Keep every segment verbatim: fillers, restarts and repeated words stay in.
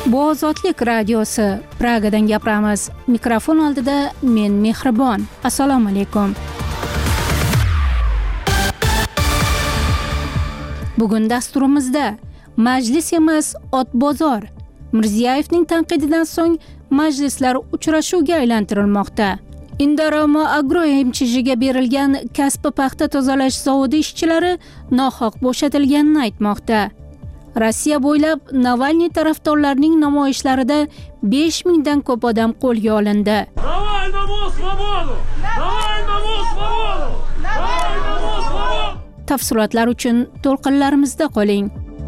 Bu Ozodlik radiosi. Pragadan gapiramiz. Mikrofon oldida men Mehribon. Assalomu alaykum. Bugun dasturimizda majlis emas, ot bozor. Mirziyoyevning tanqididan so'ng majlislar uchrashuvga aylantirilmoqda. Indorama Agro M C J'ga berilgan kasbi paxta tozalash zavodi ishchilari nohaq bo'shatilganini aytmoqda. Rossiya bo'ylab Navalniy tarafdorlarining namoyishlarida besh mingdan ko'p odam qo'lga olindi. Tafsilotlar uchun to'lqinlarimizda qoling.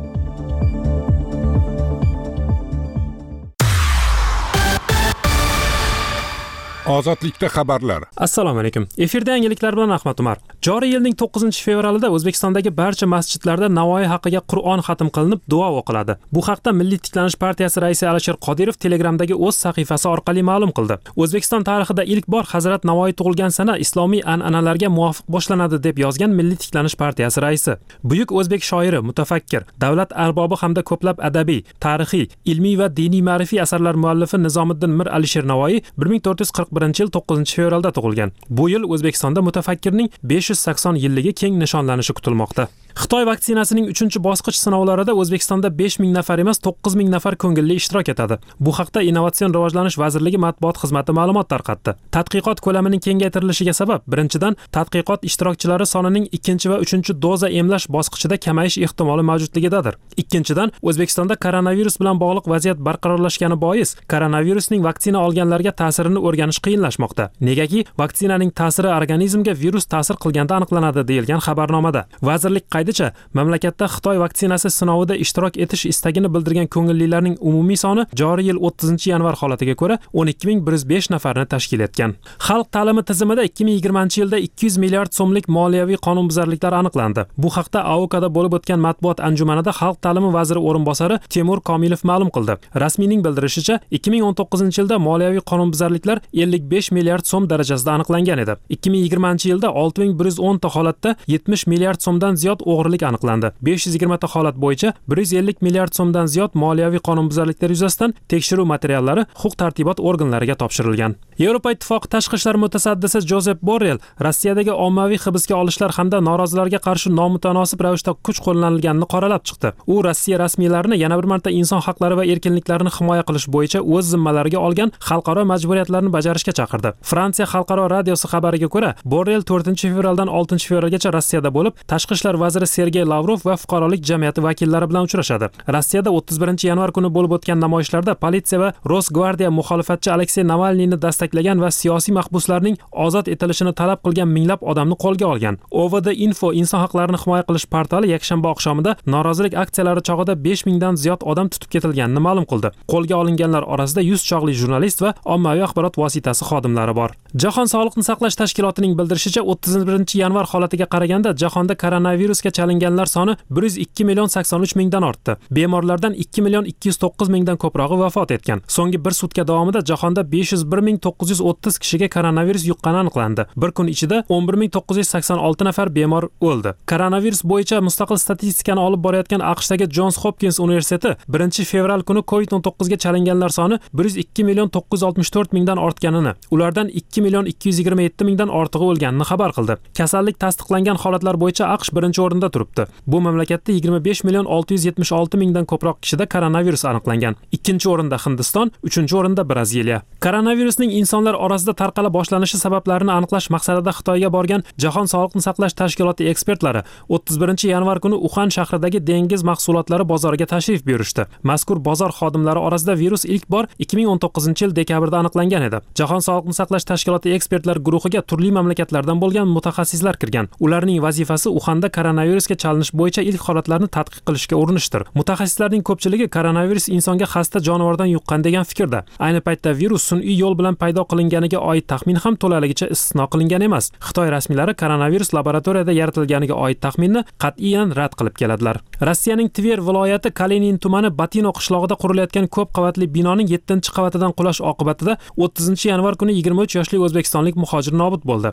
Ozodlikda xabarlar. Assalomu alaykum. Efirda yangiliklar bilan Ahmad Umar. Joriy yilning to'qqizinchi fevralida O'zbekistondagi barcha masjidlarda Navoiy haqiga Qur'on xatm qilinib, duo o'qiladi. Bu haqda Milliy tiklanish partiyasi raisi Alisher Qodirov Telegramdagi o'z sahifasi orqali ma'lum qildi. O'zbekiston tarixida ilk bor Hazrat Navoiy tug'ilgan sana islomiy an'analarga muvofiq boshlanadi deb yozgan Milliy tiklanish partiyasi raisi. Buyuk o'zbek shoiri, mutafakkir, davlat arbobi hamda ko'plab adabiy, tarixiy, ilmiy va diniy ma'rifiy asarlar muallifi Nizomiddin Mir Alisher Navoiy bir ming to'rt yuz qirq birinchi yil to'qqizinchi fevralda tug'ilgan. Bu yil O'zbekistonda mutafakkirning besh yuz sakson yilligi keng nishonlanishi kutilmoqda. Xitoy vaksinasining uchinchi bosqich sinovlarida O'zbekistonda besh ming nafar emas, to'qqiz ming nafar ko'ngilli ishtirok etadi. Bu haqda Innovatsion rivojlanish vazirligi matbuot xizmati ma'lumot tarqatdi. Tadqiqot ko'lamining kengaytirilishiga sabab birinchidan tadqiqot ishtirokchilari sonining ikkinchi va uchinchi doza emlash bosqichida kamayish ehtimoli mavjudligidadir. Ikkinchidan O'zbekistonda koronavirus bilan bog'liq vaziyat barqarorlashgani bois koronavirusning vaksina olganlarga ta'sirini o'rganish qiyinlashmoqda. Negaki vaksinaning ta'siri organizmga virus ta'sir qilganda aniqlanadi deyilgan xabarnomada. Vazirlik qaydicha mamlakatda Xitoy vaksinasi sinovida ishtirok etish istagini bildirgan ko'ngillilarning umumiy soni joriy yil o'ttizinchi yanvar holatiga ko'ra o'n ikki ming bir yuz besh nafarni tashkil etgan. Xalq ta'limi tizimida ikki ming yigirmanchi yilda ikki yuz milliard so'mlik moliyaviy qonunbuzarliklar aniqlandi. Bu haqda A O K'da bo'lib o'tgan matbuot anjumanida Xalq ta'limi vaziri o'rinbosari Temur Komilov ma'lum qildi. Rasmiyning bildirishicha, ikki ming o'n to'qqizinchi yilda moliyaviy qonunbuzarliklar ellik besh milliard so'm darajasida aniqlangan edi. ikki ming yigirmanchi yilda olti ming bir yuz o'n ta holatda yetmish milliard so'mdan ziyod o'g'rilik aniqlandi. besh yuz yigirma ta holat bo'yicha bir yuz ellik milliard so'mdan ziyod moliyaviy qonunbuzarliklar yuzasidan tekshiruv materiallari huquq-tartibot organlariga topshirilgan. Yevropa Ittifoqi tashqi ishlar mutasaddisi Josep Borrell Rossiyadagi ommaviy hibsga olishlar hamda norozilarga qarshi nomutanosib ravishda kuch qo'llanilganini qoralab chiqdi. U Rossiya rasmiylarini yana bir marta inson haqlari va erkinliklarini himoya qilish bo'yicha o'z zimmalariga olgan xalqaro majburiyatlarni bajarishga chaqirdi. Fransiya xalqaro radiosi xabariga ko'ra, Borrell to'rtinchi fevraldan oltinchi fevralgacha Rossiyada bo'lib, tashqi ishlar vaziri Sergey Lavrov va fuqarolik jamiyati vakillari bilan uchrashadi. Rossiyada o'ttiz birinchi yanvar kuni bo'lib o'tgan namoyishlarda politsiya va Rosgvardiya muxolifatchi Aleksey Navalniyni dastaklagan va siyosiy mahbuslarning ozod etilishini talab qilgan minglab odamni qo'lga olgan. O V D Info inson haqlarini himoya qilish portali yakshanba oqshomida norozilik aksiyalari chog'ida besh mingdan ziyod odam tutib ketilganini ma'lum qildi. Qo'lga olinganlar orasida yuz chog'li jurnalist va ommaviy axborot vositasi xodimlari bor. Jahon sog'liqni saqlash tashkilotining bildirishicha, o'ttiz birinchi yanvar holatiga qaraganda jahonda koronavirusga chalinganlar soni bir yuz ikki million sakson uch mingdan ortdi. Bemorlardan ikki million ikki yuz to'qqiz mingdan ko'prog'i vafot etgan. So'nggi bir sutka davomida jahonda besh yuz bir ming to'qqiz yuz o'ttiz kishiga koronavirus yuqqani aniqlandi. Bir kun ichida o'n bir ming to'qqiz yuz sakson olti nafar bemor o'ldi. Koronavirus bo'yicha mustaqil statistikani olib borayotgan AQShdagi Johns Hopkins universiteti birinchi fevral kuni COVID o'n to'qqiz ga chalinganlar soni bir yuz ikki million to'qqiz yuz oltmish to'rt mingdan ortganini, ulardan ikki million ikki yuz yigirma yetti mingdan ortig'i o'lganini xabar qildi. Kasallik tasdiqlangan holatlar bo'yicha AQSh birinchi o'rinda turibdi. Bu mamlakatda yigirma besh million olti yuz yetmish olti mingdan ko'proq kishida koronavirus aniqlangan. Ikkinchi o'rinda Hindiston, uchinchi o'rinda Braziliya. Koronavirusning insonlar orasida tarqala boshlanishi sabablarini aniqlash maqsadida Xitoyga borgan Jahon sog'liqni saqlash tashkiloti ekspertlari o'ttiz birinchi yanvar kuni Uxan shahridagi dengiz mahsulotlari bozoriga tashrif buyurishdi. Mazkur bozor xodimlari orasida virus ilk bor ikki ming o'n to'qqizinchi yil dekabrda aniqlangan edi. Jahon sog'liqni saqlash tashkiloti ekspertlar guruhiga turli mamlakatlardan bo'lgan mutaxassislar kirgan. Ularning vazifasi Uxanda koronavirusga chalinish bo'yicha ilk holatlarni tadqiq qilishga urinishdir. Mutaxassislarning ko'pchiligi koronavirus insonga xasta jonivordan yuqqan degan fikrda. Ayni paytda virus sun'iy yo'l bilan paydo qilinganiga oid taxmin ham to'laligicha istisno qilingan emas. Xitoy rasmiylari koronavirus laboratoriyada yaratilganiga oid taxminni qat'iyan rad qilib keladilar. Rossiyaning Tver viloyati Kalenin tumani Batino qishlog'ida qurilayotgan ko'p qavatli binoning yettinchi qavatidan qulash oqibatida o'ttizinchi yanvar kuni yigirma uch yoshli o'zbekistonlik muhojir nobud bo'ldi.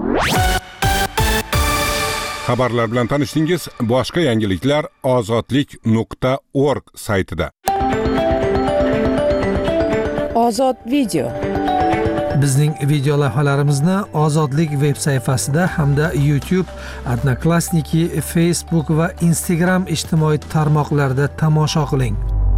Xabarlar bilan tanishdingiz. Boshqa yangiliklar ozodlik nuqta org saytida. Ozod video. Bizning video lavhalarimizni Ozodlik veb sayfasida hamda YouTube, Odnoklassniki, Facebook va Instagram ijtimoiy tarmoqlarida tomosha qiling.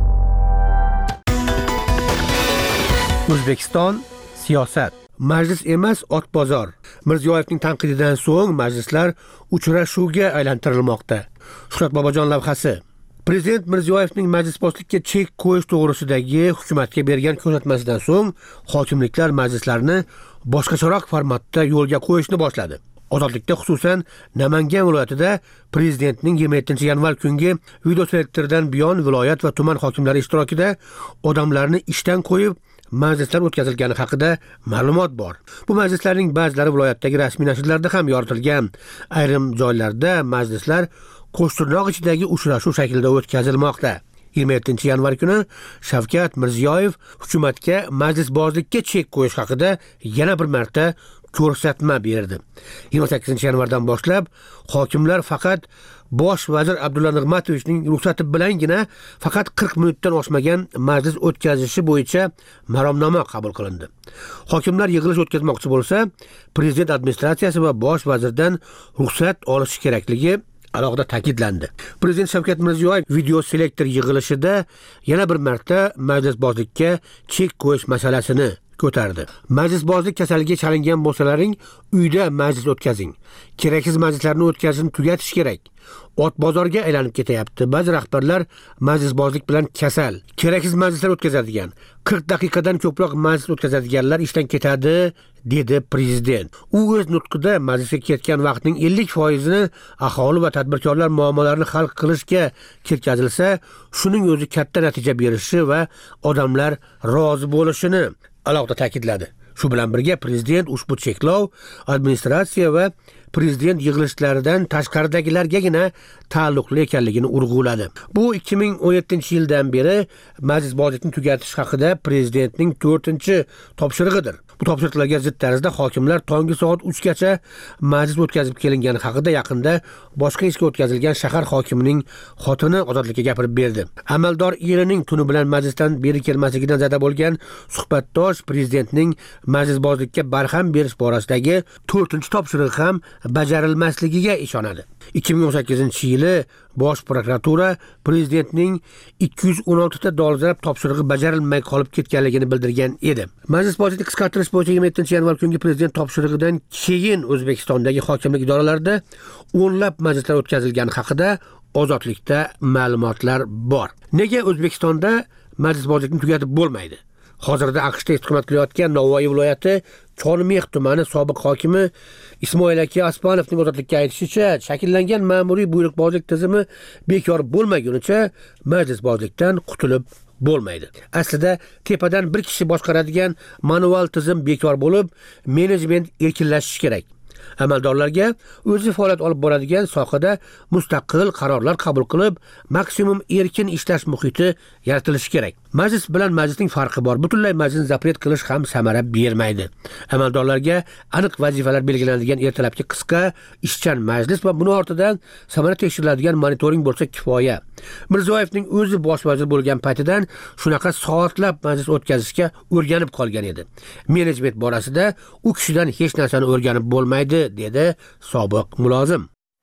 O'zbekiston siyosat. Majlis emas, ot bozor. Mirziyoyevning tanqididan so'ng majlislar uchrashuvga aylantirilmoqda. Shuhrat Bobojon lavhasi. Prezident Mirziyoyevning majlisbozlikka chek qo'yish to'g'risidagi hukumatga bergan ko'rsatmasidan so'ng hokimliklar majlislarni boshqacharoq formatda yo'lga qo'yishni boshladi. Ozodlikda, xususan Namangan viloyatida prezidentning yigirma yettinchi yanvar kungi videoselektordan buyon viloyat va tuman hokimlari ishtirokida odamlarni ishdan qo'yib majlislar o'tkazilgani haqida ma'lumot bor. Bu majlislarning ba'zilari viloyatdagi rasmiy nashrlarda ham yoritilgan. Ayrim joylarda majlislar qo'shtirnoq ichidagi uchrashuv shaklida o'tkazilmoqda. yigirma yettinchi yanvar kuni Shavkat Mirziyoyev hukumatga majlisbozlikka chek qo'yish haqida yana bir marta ko'rsatma berdi. yigirma sakkizinchi yanvardan boshlab hokimlar faqat Bosh vazir Abdulla Nig'matovichning ruxsati bilangina faqat qirq minutdan oshmagan majlis o'tkazishi bo'yicha maromnoma qabul qilindi. Hokimlar yig'ilish o'tkazmoqchi bo'lsa, prezident administratsiyasi va bosh vazirdan ruxsat olishi kerakligi alohida ta'kidlandi. Prezident Shavkat Mirziyoyev video selektor yig'ilishida yana bir marta majlisbozlikka chek qo'yish masalasini ko'tardi. Majlisbozlik kasaliga chalingan bo'lsalaring, uyda majlis o'tkazing. Keraksiz majlislarni o'tkazishni tugatish kerak. Ot bozorga aylanib ketyapti. Ba'zi rahbarlar majlisbozlik bilan kasal. Keraksiz majlislar o'tkazadigan, qirq daqiqadan ko'proq majlis o'tkazadiganlar ishdan ketadi, dedi prezident. U o'z nutqida majlisga ketgan vaqtning ellik foizini aholi va tadbirkorlar muammolarini hal qilishga ketkazilsa, shuning o'zi katta natija berishi va odamlar rozi bo'lishini alohida ta'kidladi. Shu bilan birga prezident ushbu cheklov administratsiya va prezident yig'ilishlaridan tashqaridagilargagina taalluqli ekanligini urg'uladi. Bu ikki ming o'n yettinchi yildan beri majlisbozlikni tugatish haqida prezidentning to'rtinchi topshirig'idir. Bu topshiriqlarga zid tarzda hokimlar tongi soat uch gacha majlis o'tkazib kelingani haqida yaqinda boshqa ishga o'tkazilgan shahar hokimining xotini Ozodlikka gapirib berdi. Amaldor erining tuni bilan majlisdan beri kelmasligidan zada bo'lgan suhbatdosh prezidentning majlisbozlikka barham berish borasidagi to'rtinchi topshirig'i ham bajarilmasligiga ishonadi. ikki ming o'n sakkizinchi yili Bosh prokuratura prezidentning ikki yuz o'n olti ta dolzarb topshirig'i bajarilmay qolib ketganligini bildirgan edi. Majlisbozlikni qisqartirish bo'yicha yigirma yettinchi yanvar kungi prezident topshirig'idan keyin O'zbekistondagi hokimlik idoralarida o'nlab majlislar o'tkazilgani haqida Ozodlikda ma'lumotlar bor. Nega O'zbekistonda majlisbozlikni tugatib bo'lmaydi? Hozirda AQShda istiqomat qilayotgan Navoiy viloyati Chormix tumani sobiq hokimi Ismoil aka Aspanovning Ozodlikka aytishicha, shakllangan ma'muriy buyruqbozlik tizimi bekor bo'lmagunicha majlisbozlikdan qutulib bo'lmaydi. Aslida tepadan bir kishi boshqaradigan manual tizim bekor bo'lib, menejment erkinlashishi kerak. Amaldorlarga o'zi faoliyat olib boradigan sohada mustaqil qarorlar qabul qilib, maksimum erkin ishlash muhiti yaratilishi kerak. Majlis bilan majlisning farqi bor. Butunlay majlisni zapret qilish ham samara bermaydi. Amaldorlarga aniq vazifalar belgilanadigan ertalabki qisqa ishchan majlis va buni ortidan samara tekshiriladigan monitoring bo'lsa kifoya. Mirziyoyevning o'zi bosh vazir bo'lgan paytidan shunaqa soatlab majlis o'tkazishga o'rganib qolgan edi. Menejment borasida u kishidan hech narsani o'rganib bo'lmaydi, dedi sobiq mulozim.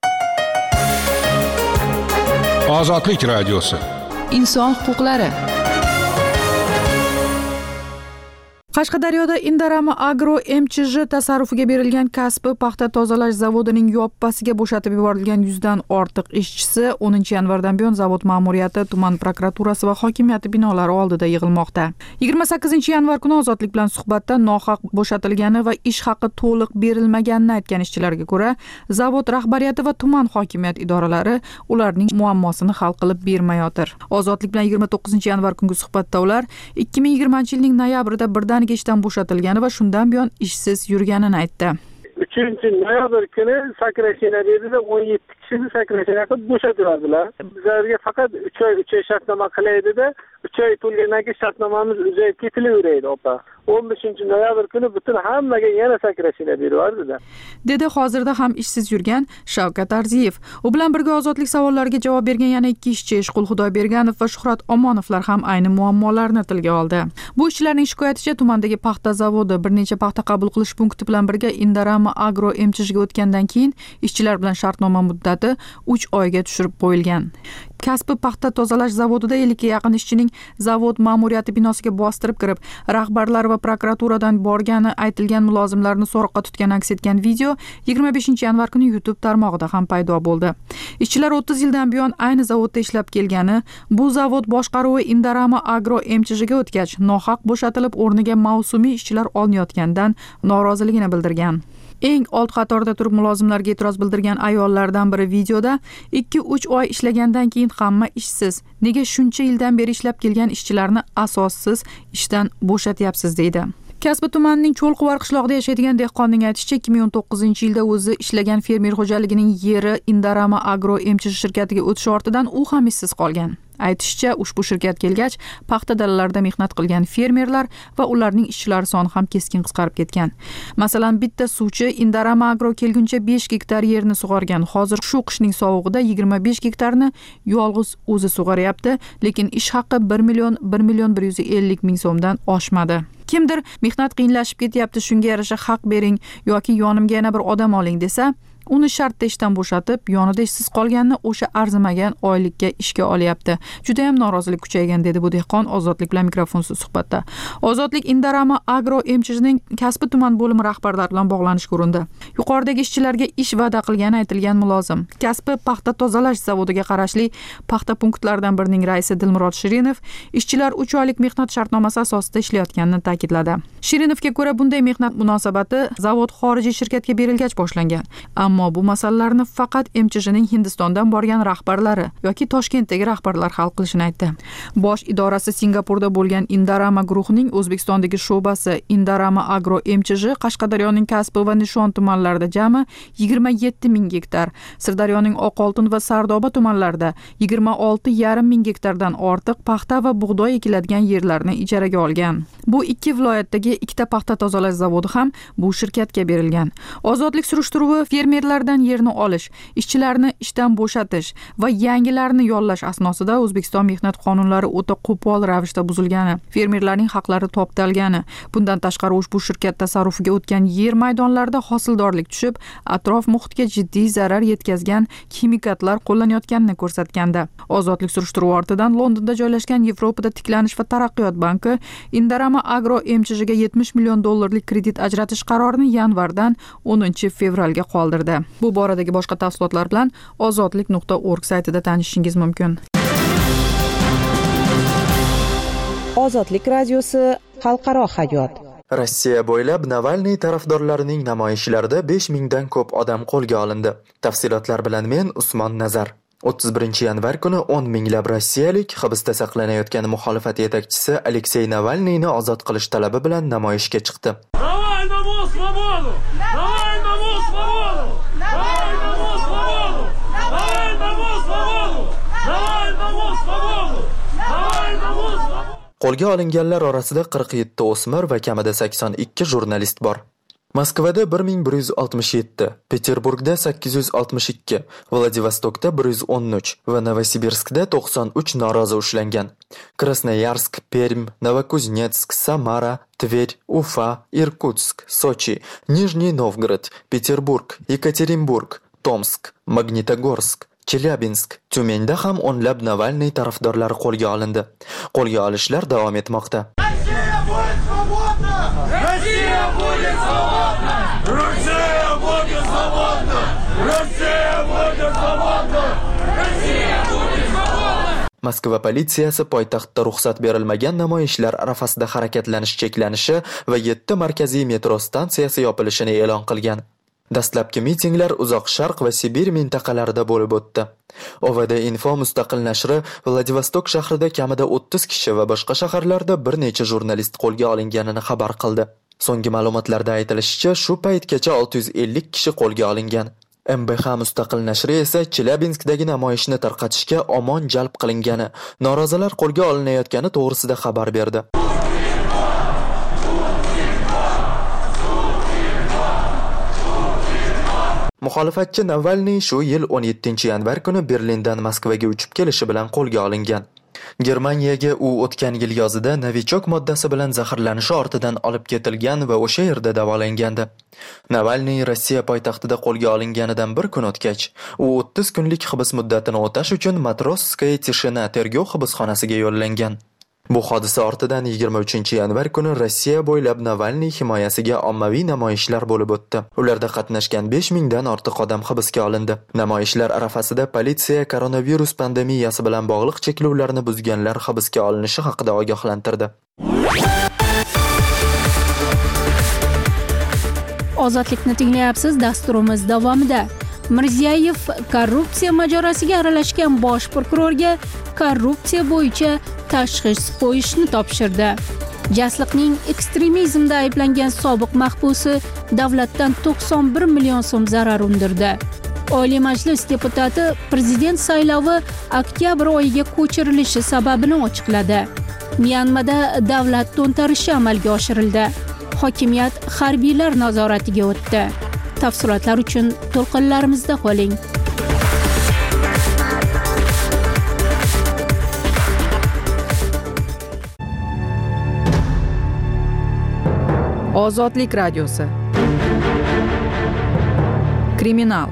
Ozodlik radiosi. Inson huquqlari. Qashqadaryoda Indarama Agro M Ch J tasarrufiga berilgan kasbi paxta tozalash zavodining yoppasiga bo'shatib yuborilgan yuzdan ortiq ishchisi o'ninchi yanvardan buyon zavod ma'muriyati, tuman prokuraturasi va hokimiyati binolari oldida yig'ilmoqda. yigirma sakkizinchi yanvar kuni Ozodlik bilan suhbatda nohaq bo'shatilgani va ish haqi to'liq berilmaganini aytgan ishchilarga ko'ra, zavod rahbariyati va tuman hokimiyat idoralari ularning muammosini hal qilib bermayotir. Ozodlik bilan yigirma to'qqizinchi yanvar kungi suhbatda ular ikki ming yigirmanchi yilning noyabrida birdan ishdan bo'shatilgani va shundan buyon ishsiz yurganini aytdi. uchinchi noyabr kuni sakrashina dedida o'n yetti kishini sakrashina qilib bo'shatiradilar. Bizlarga faqat uch oy uch oy shartnoma qilaydida, uch oy to'lgandan keyin shartnomamiz uzayib ketilaveradi, opa. o'n beshinchi noyabr kuni butun hammaga yana sakrashini beryapti-da. Dedi hozirda ham ishsiz yurgan Shavkat Arziyev. U bilan birga ozodlik savollariga javob bergan yana ikki ishchi Ishqul Xudoyberganov va Shuhrat Omonovlar ham ayni muammolarni tilga oldi. Bu ishchilarning shikoyaticha tumandagi paxta zavodi bir necha paxta qabul qilish punkti bilan birga Indorama Agro M C H'ga o'tgandan keyin ishchilar bilan shartnoma muddati uch oyga tushirib qo'yilgan. Kasbi paxta tozalash zavodida ellikka yaqin ishchining zavod ma'muriyati binosiga bostirib kirib, rahbarlar va prokuraturadan borgani aytilgan mulozimlarni so'roqqa tutgan aks etgan video yigirma beshinchi yanvar kuni YouTube tarmog'ida ham paydo bo'ldi. Ishchilar o'ttiz yildan buyon ayni zavodda ishlab kelgani, bu zavod boshqaruvi Indorama Agro M C H'ga o'tgach, nohaq bo'shatilib o'rniga mavsumiy ishchilar olinayotganidan noroziligini bildirgan. Eng old qatorda turib mulozimlarga e'tiroz bildirgan ayollardan biri videoda ikki uch oy ishlagandan keyin hamma ishsiz. Nega shuncha yildan beri ishlab kelgan ishchilarni asossiz ishdan bo'shatyapsiz deydi. Kasbi tumanining Cho'lquvor qishlog'ida yashaydigan dehqonning aytishicha, ikki ming o'n to'qqizinchi yilda o'zi ishlagan fermer xo'jaligining yeri Indorama Agro M C H shirkatiga o'tishi ortidan u ham ishsiz qolgan. Aytishicha, ushbu shirkat kelgach, paxta dalalarida mehnat qilgan fermerlar va ularning ishchilari soni ham keskin qisqarib ketgan. Masalan, bitta suvchi Indorama Agro kelguncha besh gektar yerni sug'organ. Hozir shu qishning sovug'ida yigirma besh gektarni yolg'iz o'zi sug'oryapti, lekin ish haqi bir million bir million bir yuz ellik ming so'mdan oshmadi. Kimdir mehnat qiyinlashib ketyapti, shunga yarasha haq bering yoki yonimga yana bir odam oling desa, uni shartda ishdan bo'shatib, yonida ishsiz qolganini o'sha arzimagan oylikka ishga olyapti. Juda ham norozilik kuchaygan, dedi bu dehqon Ozodlik bilan mikrofonsiz suhbatda. Ozodlik Indorama Agro M C H'ning kasbi tuman bo'limi rahbarlari bilan bog'lanishga urindi. Yuqoridagi ishchilarga ish va'da qilgani aytilgan mulozim kasbi paxta tozalash zavodiga qarashli paxta punktlaridan birining raisi Dilmurod Shirinov ishchilar uch oylik mehnat shartnomasi asosida ishlayotganini ta'kidladi. Shirinovga ko'ra, bunday mehnat munosabati zavod xorijiy shirkatga berilgach boshlangan. Ammo bu masalalarni faqat M C H'ning Hindistondan borgan rahbarlari yoki Toshkentdagi rahbarlar hal qilishini aytdi. Bosh idorasi Singapurda bo'lgan Indorama guruhining O'zbekistondagi sho'basi Indorama Agro M C H Qashqadaryoning Kasbi va Nishon tumanlarida jami yigirma yetti ming gektar, Sirdaryoning Oqoltin va Sardoba tumanlarida yigirma olti yarim ming gektardan ortiq paxta va bug'doy ekiladigan yerlarni ijaraga olgan. Bu ikki viloyatdagi ikkita paxta tozalash zavodi ham bu shirkatga berilgan. Ozodlik surishtiruvi fermerlardan yerni olish, ishchilarni ishdan bo'shatish va yangilarni yollash asnosida O'zbekiston mehnat qonunlari o'ta qo'pol ravishda buzilgani, fermerlarning haqlari toptalgani, bundan tashqari ushbu shirkat tasarrufiga o'tgan yer maydonlarida hosildorlik tushib, atrof muhitga jiddiy zarar yetkazgan kimikatlar qo'llanayotganini ko'rsatganda. Ozodlik surishtiruvi ortidan Londonda joylashgan Yevropada tiklanish va taraqqiyot banki Indorama Agro M C H'ga yetmish million dollarlik kredit ajratish qarorini yanvardan o'ninchi fevralga qoldirdi. Bu boradagi boshqa tafsilotlar bilan ozodlik nuqta org saytida tanishishingiz mumkin. Ozodlik radiosi xalqaro hayot. Rossiya bo'ylab Navalniy tarafdorlarining namoyishlarida besh mingdan ko'p odam qo'lga olindi. Tafsilotlar bilan men Usmon Nazar. o'ttiz birinchi yanvar kuni o'n minglab rossiyalik hibsda saqlanayotgan muxolifat yetakchisi Aleksey Navalniyni ozod qilish talabi bilan namoyishga chiqdi. Qo'lga olinganlar orasida qirq yetti o'smir va kamida sakson ikki jurnalist bor. Moskvada bir ming bir yuz oltmish yetti, Peterburgda sakkiz yuz oltmish ikki, Vladivostokda bir yuz o'n uch va Novosibirskda to'qson uch norozi ushlangan. Krasnoyarsk, Perm, Novokuznetsk, Samara, Tver, Ufa, Irkutsk, Sochi, Nijniy Novgorod, Peterburg, Yekaterinburg, Tomsk, Magnitogorsk, Chelyabinsk, Tyumenda ham o'nlab Navalniy tarafdorlari qo'lga olindi. Qo'lga olishlar davom etmoqda. Moskva politsiyasi poytaxtda ruxsat berilmagan namoyishlar arafasida harakatlanish cheklanishi va yetti markaziy metro stansiyasi yopilishini e'lon qilgan. Dastlabki mitinglar Uzoq Sharq va Sibir mintaqalarida bo'lib o'tdi. O V D Info mustaqil nashri Vladivostok shahrida kamida o'ttiz kishi va boshqa shaharlarda bir necha jurnalist qo'lga olinganini xabar qildi. So'nggi ma'lumotlarda aytilishicha, shu paytgacha olti yuz ellik kishi qo'lga olingan. M B H mustaqil nashri esa Chelyabinskdagi namoyishni tarqatishga omon jalb qilingani, norozilar qo'lga olinayotgani to'g'risida xabar berdi. Muxolifatchi Navalniy shu yil o'n yettinchi yanvar kuni Berlindan Moskvaga uchib kelishi bilan qo'lga olingan. Germaniyaga u o'tgan yil yozida novichok moddasi bilan zaharlanishi ortidan olib ketilgan va o'sha yerda davolangandi. Navalniy Rossiya poytaxtida qo'lga olinganidan bir kun o'tgach, u o'ttiz kunlik hibs muddatini o'tash uchun Matrosskaya Tishina tergov hibsxonasiga yo'llangan. Bu hodisa ortidan yigirma uchinchi yanvar kuni Rossiya bo'ylab Navalniy himoyasiga ommaviy namoyishlar bo'lib o'tdi. Ularda qatnashgan besh mingdan ortiq odam hibsga olindi. Namoyishlar arafasida politsiya koronavirus pandemiyasi bilan bog'liq cheklovlarni buzganlar hibsga olinishi haqida ogohlantirdi. Ozodlikni tinglayapsiz. Dasturimiz davomida Mirziyoyev korrupsiya mojarosiga aralashgan bosh prokurorga korrupsiya bo'yicha tashxis qo'yishni topshirdi. Jasliqning ekstremizmda ayblangan sobiq mahbusi davlatdan to'qson bir million so'm zarar undirdi. Oliy Majlis deputati prezident saylovi oktyabr oyiga ko'chirilishi sababini ochiqladi. Myanmada davlat to'ntarishi amalga oshirildi. Hokimiyat harbiylar nazoratiga o'tdi. Tafsilotlar uchun to'lqinlarimizda qoling. Ozodlik radiosi. Kriminal.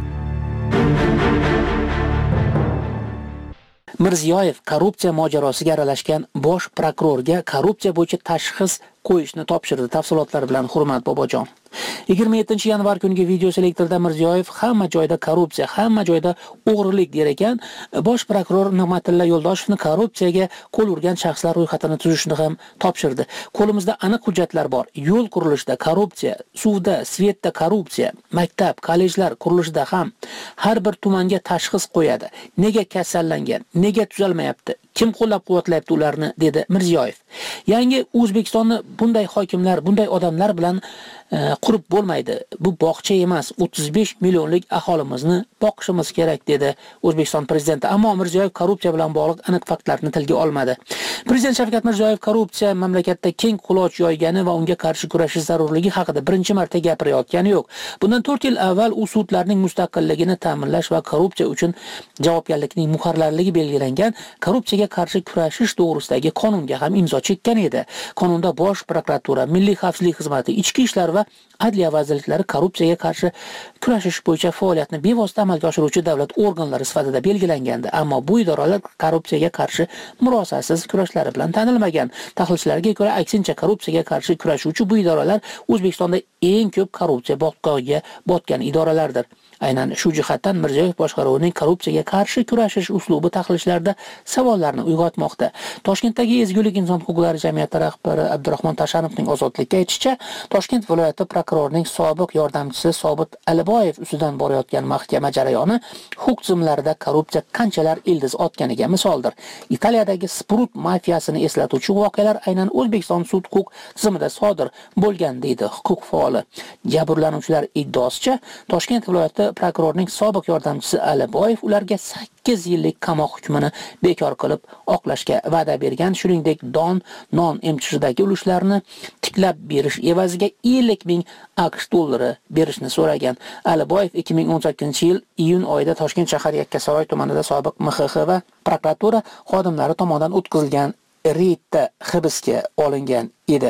Mirziyoyev korrupsiya mojarosiga aralashgan bosh prokurorga korrupsiya bo'yicha tashxis qo'yishni topshirdi. Tafsilotlar bilan Hurmat Bobojon. yigirma yettinchi yanvar kungi video selektorda Mirziyoyev hamma joyda korrupsiya, hamma joyda o'g'rilik der ekan, bosh prokuror Nig'matilla Yo'ldoshevni korrupsiyaga qo'l urgan shaxslar ro'yxatini tuzishni ham topshirdi. Qo'limizda aniq hujjatlar bor. Yo'l qurilishida korrupsiya, suvda, svetda korrupsiya, maktab, kollejlar qurilishida ham har bir tumanga tashxis qo'yadi. Nega kasallangan, nega tuzalmayapti, kim qo'llab-quvvatlayapti ularni, dedi Mirziyoyev. Yangi O'zbekistonni bunday hokimlar, bunday odamlar bilan e, qurib bo'lmaydi. Bu bog'cha emas, o'ttiz besh millionlik aholimizni boqishimiz kerak, dedi O'zbekiston prezidenti. Ammo Mirziyoyev korrupsiya bilan bog'liq aniq faktlarni tilga olmadi. Prezident Shavkat Mirziyoyev korrupsiya mamlakatda keng quloch yoygani va unga qarshi kurashish zarurligi haqida birinchi marta gapirayotgani yo'q. Bundan to'rt yil avval u sudlarning mustaqilligini ta'minlash va korrupsiya uchun javobgarlikning muqarrarligi belgilangan korrupsiyaga qarshi kurashish to'g'risidagi qonunga ham imzo chekkan edi. Qonunda bosh prokuratura, Milliy xavfsizlik xizmati, ichki ishlar va adliya vazirliklari korrupsiyaga qarshi kurashish bo'yicha faoliyatni bevosita amalga oshiruvchi davlat organlari sifatida belgilangandi. Ammo bu idoralar korrupsiyaga qarshi murosasiz kurashlari bilan tanilmagan. Tahlilchilarga ko'ra, aksincha korrupsiyaga qarshi kurashuvchi bu idoralar O'zbekistonda eng ko'p korrupsiya botqog'iga botgan idoralardir. Aynan shu jihatdan Mirziyoyev boshqaruvining korrupsiyaga qarshi kurashish uslubi tahlilchilarda savollarni uyg'otmoqda. Toshkentdagi Ezgulik inson huquqlari jamiyati rahbari Abdurahmon Tashanovning Ozodlikka aytishicha, Toshkent viloyati prokurorining sobiq yordamchisi Sobit Aliboyev ustidan borayotgan mahkama jarayoni huquq tizimlarida korrupsiya qanchalar ildiz otganiga misoldir. Italiyadagi Sprut mafiyasini eslatuvchi voqealar aynan O'zbekiston sud huquq tizimida sodir bo'lgan, deydi huquq faoli. Jabrlanuvchilar iddaosicha, Toshkent viloyati prokurorining sobiq yordamchisi Aliboyev ularga sakkiz yillik qamoq hukmini bekor qilib oqlashga va'da bergan, shuningdek don, non emchishidagi ulushlarni tiklab berish evaziga ellik ming AQSh dollari berishni so'ragan. Aliboyev ikki ming o'n sakkizinchi yil iyun oyida Toshkent shahar Yakkasaroy tumanida sobiq M X X va prokuratura xodimlari tomonidan o'tkazilgan reydda hibsga olingan edi.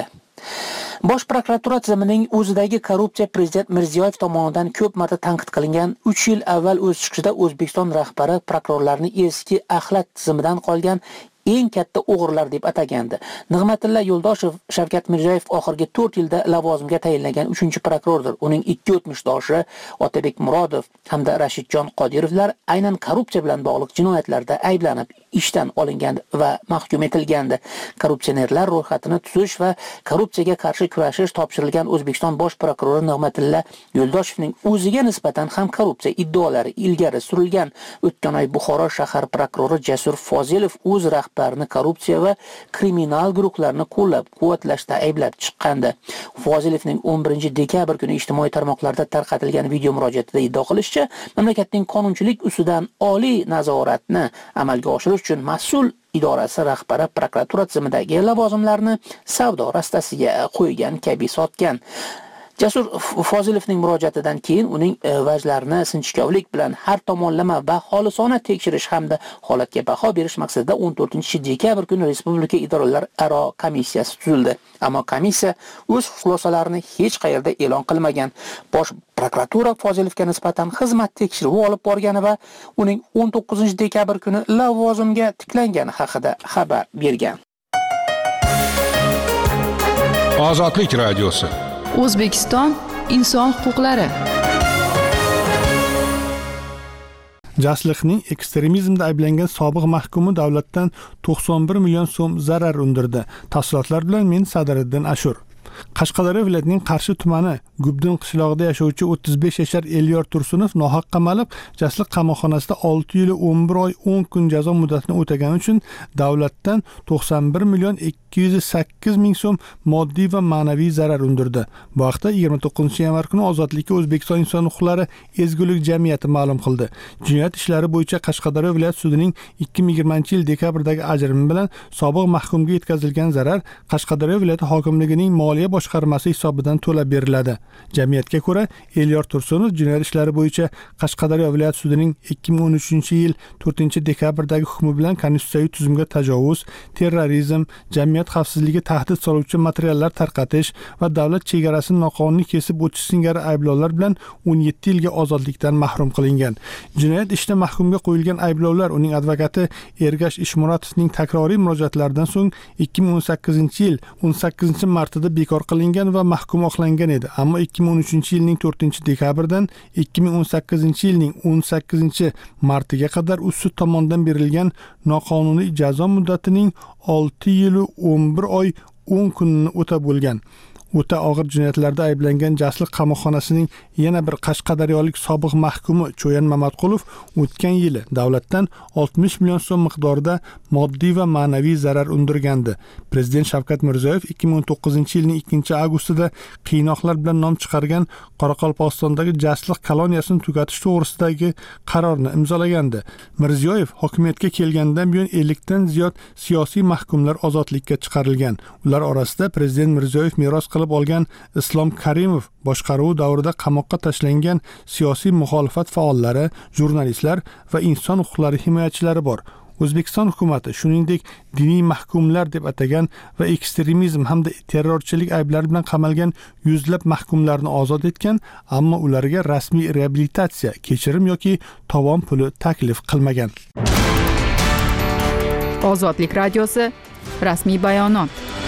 Bosh prokuratura tizimining o'zidagi korrupsiya prezident Mirziyoyev tomonidan ko'p marta tanqid qilingan. uch yil avval o'z chiqishida O'zbekiston rahbari prokurorlarni eski axlat tizimidan qolgan eng katta o'g'rilar deb atagandi. Nig'matilla Yo'ldoshev Shavkat Mirziyoyev oxirgi to'rt yilda lavozimga tayinlangan uchinchi prokurordir. Uning ikki o'tmishdoshi Otabek Murodov hamda Rashidjon Qodirovlar aynan korrupsiya bilan bog'liq jinoyatlarda ayblanib ishdan olingan va mahkum etilgandi. Korrupsionerlar ro'yxatini tuzish va korrupsiyaga qarshi kurashish topshirilgan O'zbekiston bosh prokurori Nig'matilla Yo'ldoshevning o'ziga nisbatan ham korrupsiya iddaolari ilgari surilgan. O'tgan oy Buxoro shahar prokurori Jasur Fozilov o'z rahbarini korrupsiya va kriminal guruhlarni qo'llab-quvvatlashda ayblab chiqqandi. Fozilovning o'n birinchi dekabr kuni ijtimoiy tarmoqlarda tarqatilgan video murojaatida iddio qilishicha, mamlakatning qonunchilik ustidan oliy nazoratni amalga oshirish uchun mas'ul idorasi rahbari prokuratura tizimidagi lavozimlarni savdo rastasiga qo'ygan kabi sotgan. Jasur Fozilovning murojaatidan keyin uning vajlarini sinchkovlik bilan har tomonlama va xolisona tekshirish hamda holatga baho berish maqsadida o'n to'rtinchi dekabr kuni Respublika idoralararo komissiyasi tuzildi. Ammo komissiya o'z xulosalarini hech qayerda e'lon qilmagan. Bosh prokuratura Fozilovga nisbatan xizmat tekshiruvi olib borgani va uning o'n to'qqizinchi dekabr kuni lavozimga tiklangani haqida xabar bergan. Ozodlik radiosi. O'zbekiston inson huquqlari. Jasliqning ekstremizmda ayblangan sobiq mahkumi davlatdan to'qson bir million so'm zarar undirdi. Tafsilotlar bilan men Sadiriddin Ashur. Qashqadaryo viloyatining Qarshi tumani Gubdin qishlog'ida yashovchi o'ttiz besh yashar Elyor Tursunov nohaq qamalib, Jasliq qamoqxonasida olti yil o'n bir oy o'n kun jazo muddatini o'tagani uchun davlatdan to'qson bir million ikki yuz sakkiz ming so'm moddiy va ma'naviy zarar undirdi. Bu haqda yigirma to'qqizinchi yanvar kuni Ozodlikka O'zbekiston inson huquqlari ezgulik jamiyati ma'lum qildi. Jinoyat ishlari bo'yicha Qashqadaryo viloyat sudining ikki ming yigirmanchi yil dekabrdagi ajrimi bilan sobiq mahkumga yetkazilgan zarar Qashqadaryo viloyati hokimligining moliya boshqarmasi hisobidan to'lab beriladi. Jamiyatga ko'ra, Elyor Tursunov jinoyat ishlari bo'yicha Qashqadaryo viloyat sudining ikki ming o'n uchinchi yil to'rtinchi dekabrdagi hukmi bilan konstitutsiyaviy tuzumga tajovuz, terrorizm, jamiyat xavfsizligiga tahdid soluvchi materiallar tarqatish va davlat chegarasini noqonuniy kesib o'tish singari ayblovlar bilan o'n yetti yilga ozodlikdan mahrum qilingan. Jinoyat ishida mahkumga qo'yilgan ayblovlar uning advokati Ergash Ishmuratovning takroriy murojaatlaridan so'ng ikki ming o'n sakkizinchi yil o'n sakkizinchi martida bekor qilingan va mahkum oqlangan edi. Ammo ikki ming o'n uchinchi yilning to'rtinchi dekabrdan ikki ming o'n sakkizinchi yilning o'n sakkizinchi martiga qadar u sud tomonidan berilgan noqonuniy jazo muddatining olti yil o'n bir oy o'n kunini o'tab bo'lgan. O'ta og'ir jinoyatlarda ayblangan Jasliq qamoqxonasining yana bir qashqadaryolik sobiq mahkumi Cho'yan Mamatqulov o'tgan yili davlatdan oltmish million so'm miqdorida moddiy va ma'naviy zarar undirgandi. Prezident Shavkat Mirziyoyev ikki ming o'n to'qqizinchi yilning ikkinchi avgustida qiynoqlar bilan nom chiqargan Qoraqalpog'istondagi Jasliq koloniyasini tugatish to'g'risidagi qarorni imzolagandi. Mirziyoyev hokimiyatga kelgandan buyon ellikdan ziyod siyosiy mahkumlar ozodlikka chiqarilgan. Ular orasida Prezident Mirziyoyev meros qilib olgan Islom Karimov boshqaruvi davrida qamoqqa tashlangan siyosiy muxolifat faollari, jurnalistlar va inson huquqlari himoyachilari bor. O'zbekiston hukumatı shuningdek diniy mahkumlar deb atagan va ekstremizm hamda terrorchilik ayblari bilan qamalgan yuzlab mahkumlarni ozod etgan, ammo ularga rasmiy reabilitatsiya, kechirim yoki tovon puli taklif qilmagan. Ozodlik radiosi rasmiy bayonot.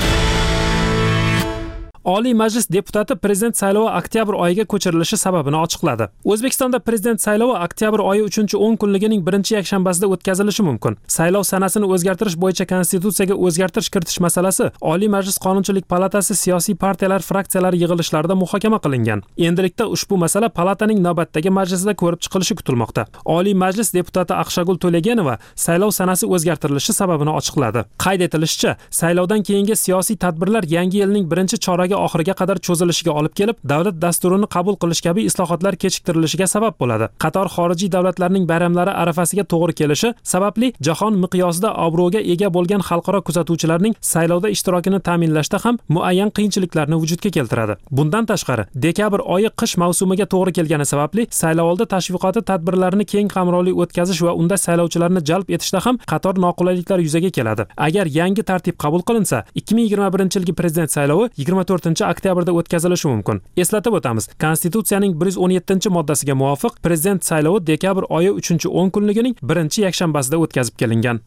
Oliy Majlis deputati prezident saylovi oktyabr oyiga ko'chirilishi sababini ochiqladi. O'zbekistonda prezident saylovi oktyabr oyi uchinchi o'n kunligining birinchi yakshanbasida o'tkazilishi mumkin. Saylov sanasini o'zgartirish bo'yicha konstitutsiyaga o'zgartirish kiritish masalasi Oliy Majlis Qonunchilik palatasi siyosiy partiyalar fraksiyalari yig'ilishlarida muhokama qilingan. Endilikda ushbu masala palataning navbatdagi majlisida ko'rib chiqilishi kutilmoqda. Oliy Majlis deputati Aqshagul To'laganova saylov sanasi o'zgartirilishi sababini ochiqladi. Qayd etilishicha, saylovdan keyingi siyosiy tadbirlar yangi yilning birinchi choragi oxiriga qadar cho'zilishiga olib kelib, davlat dasturini qabul qilish kabi islohotlar kechiktirilishiga sabab bo'ladi. Qator xorijiy davlatlarning bayramlari arafasiga to'g'ri kelishi sababli jahon miqyosida obro'ga ega bo'lgan xalqaro kuzatuvchilarning saylovda ishtirokini ta'minlashda ham muayyan qiyinchiliklarni vujudga keltiradi. Bundan tashqari, dekabr oyi qish mavsumiga to'g'ri kelgani sababli saylovoldi tashviqoti tadbirlarini keng qamrovli o'tkazish va unda saylovchilarni jalb etishda ham qator noqulayliklar yuzaga keladi. Agar yangi tartib qabul qilinsa, ikki ming yigirma birinchi yilgi prezident saylovi yigirma to'rtinchi oktyabrda o'tkazilishi mumkin. Eslatib o'tamiz, Konstitutsiyaning bir yuz o'n yettinchi moddasiga muvofiq prezident saylovi dekabr oyi uchinchi o'n kunligining birinchi yakshanbasida o'tkazib kelingan.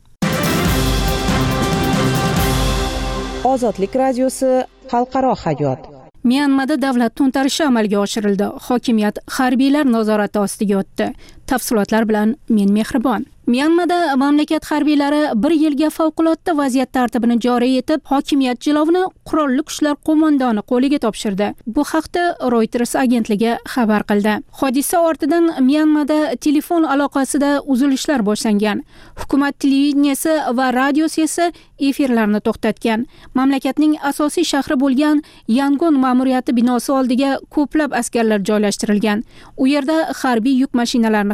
Ozodlik radiosi xalqaro hayot. Myanmada davlat to'ntarishi amalga oshirildi. Hokimiyat harbiylar nazorati ostiga o'tdi. Tafsilotlar bilan men Mehribon. Myanmada mamlakat harbiylari bir yilga favqulodda vaziyat tartibini joriy etib, hokimiyat jilovini qurolli kuchlar qo'mondoni qo'liga topshirdi. Bu haqda Reuters agentligi xabar qildi. Hodisa ortidan Myanmada telefon aloqasida uzilishlar boshlangan. Hukumat televideniyasi va radiosi esa efirlarni to'xtatgan. Mamlakatning asosiy shahri bo'lgan Yangon ma'muriyati binosi oldiga ko'plab askarlar joylashtirilgan. U yerda harbiy yuk mashinalarini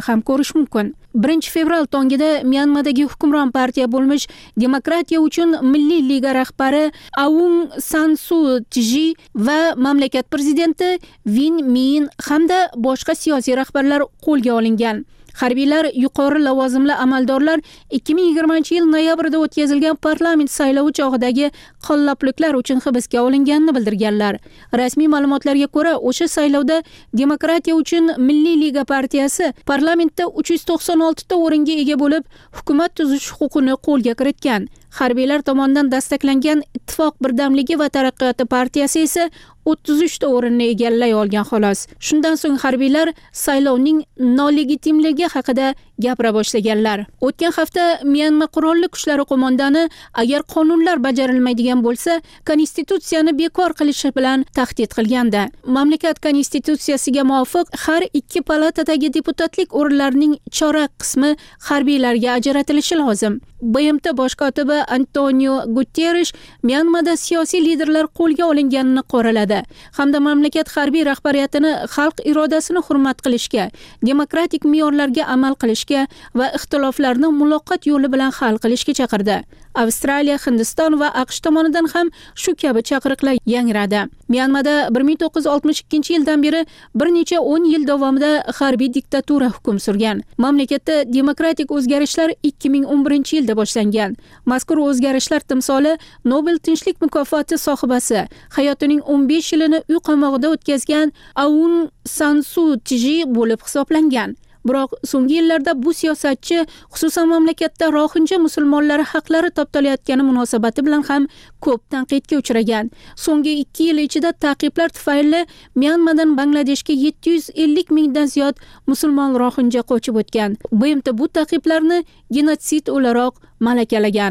ham ko'rish mumkin. birinchi fevral tongida Myanmadagi hukmron partiya bo'lmish Demokratiya uchun Milliy liga rahbari Aung San Suu Kyi va mamlakat prezidenti Win Min hamda boshqa siyosiy rahbarlar qo'lga olingan. Harbiylar yuqori lavozimli amaldorlar ikki ming yigirmanchi yil noyabrida o'tkazilgan parlament saylovi chog'idagi qo'llabliklar uchun hibsga olinganini bildirganlar. Rasmiy ma'lumotlarga ko'ra, o'sha saylovda Demokratiya uchun Milliy liga partiyasi parlamentda uch yuz to'qson olti ta o'ringa ega bo'lib, hukumat tuzish huquqini qo'lga kiritgan. Harbiylar tomonidan dastaklangan Ittifoq birdamligi va taraqqiyoti partiyasi esa o'ttiz uch ta o'rinni egallay olgan xolos. Shundan so'ng harbiylar saylovning nolegitimligi haqida gapira boshlaganlar. O'tgan hafta Myanma qurolli kuchlari qo'mondoni agar qonunlar bajarilmaydigan bo'lsa, konstitutsiyani bekor qilishi bilan tahdid qilgandi. Mamlakat konstitutsiyasiga muvofiq har ikki palatadagi deputatlik o'rinlarining chorak qismi harbiylarga ajratilishi lozim. B M T bosh kotibi Antonio Guterres Myanmada siyosiy liderlar qo'lga olinganini qoraladi hamda mamlakat harbiy rahbariyatini xalq irodasini hurmat qilishga, demokratik me'yorlarga amal qilishga va ixtiloflarni muloqot yo'li bilan hal qilishga chaqirdi. Avstraliya, Hindiston va AQSh tomonidan ham shu kabi chaqiriqlar yangradi. Myanmada bir ming to'qqiz yuz oltmish ikkinchi yildan beri bir necha o'n yil davomida harbiy diktatura hukm surgan. Mamlakatda demokratik o'zgarishlar ikki ming o'n birinchi yilda boshlangan. Mazkur o'zgarishlar timsoli Nobel tinchlik mukofoti sohibasi, hayotining o'n besh yilini uy qamog'ida o'tkazgan Aung San Suu Kyi bo'lib hisoblangan. Biroq so'nggi yillarda bu siyosatchi xususan mamlakatda rohinja musulmonlari haqlari toptalayotgani munosabati bilan ham ko'p tanqidga uchragan. So'nggi ikki yil ichida ta'qiblar tufayli Myanmadan Bangladeshga yetti yuz ellik mingdan ziyod musulmon rohinja qochib o'tgan. B M T bu ta'qiblarni genotsid o'laroq malakalagan.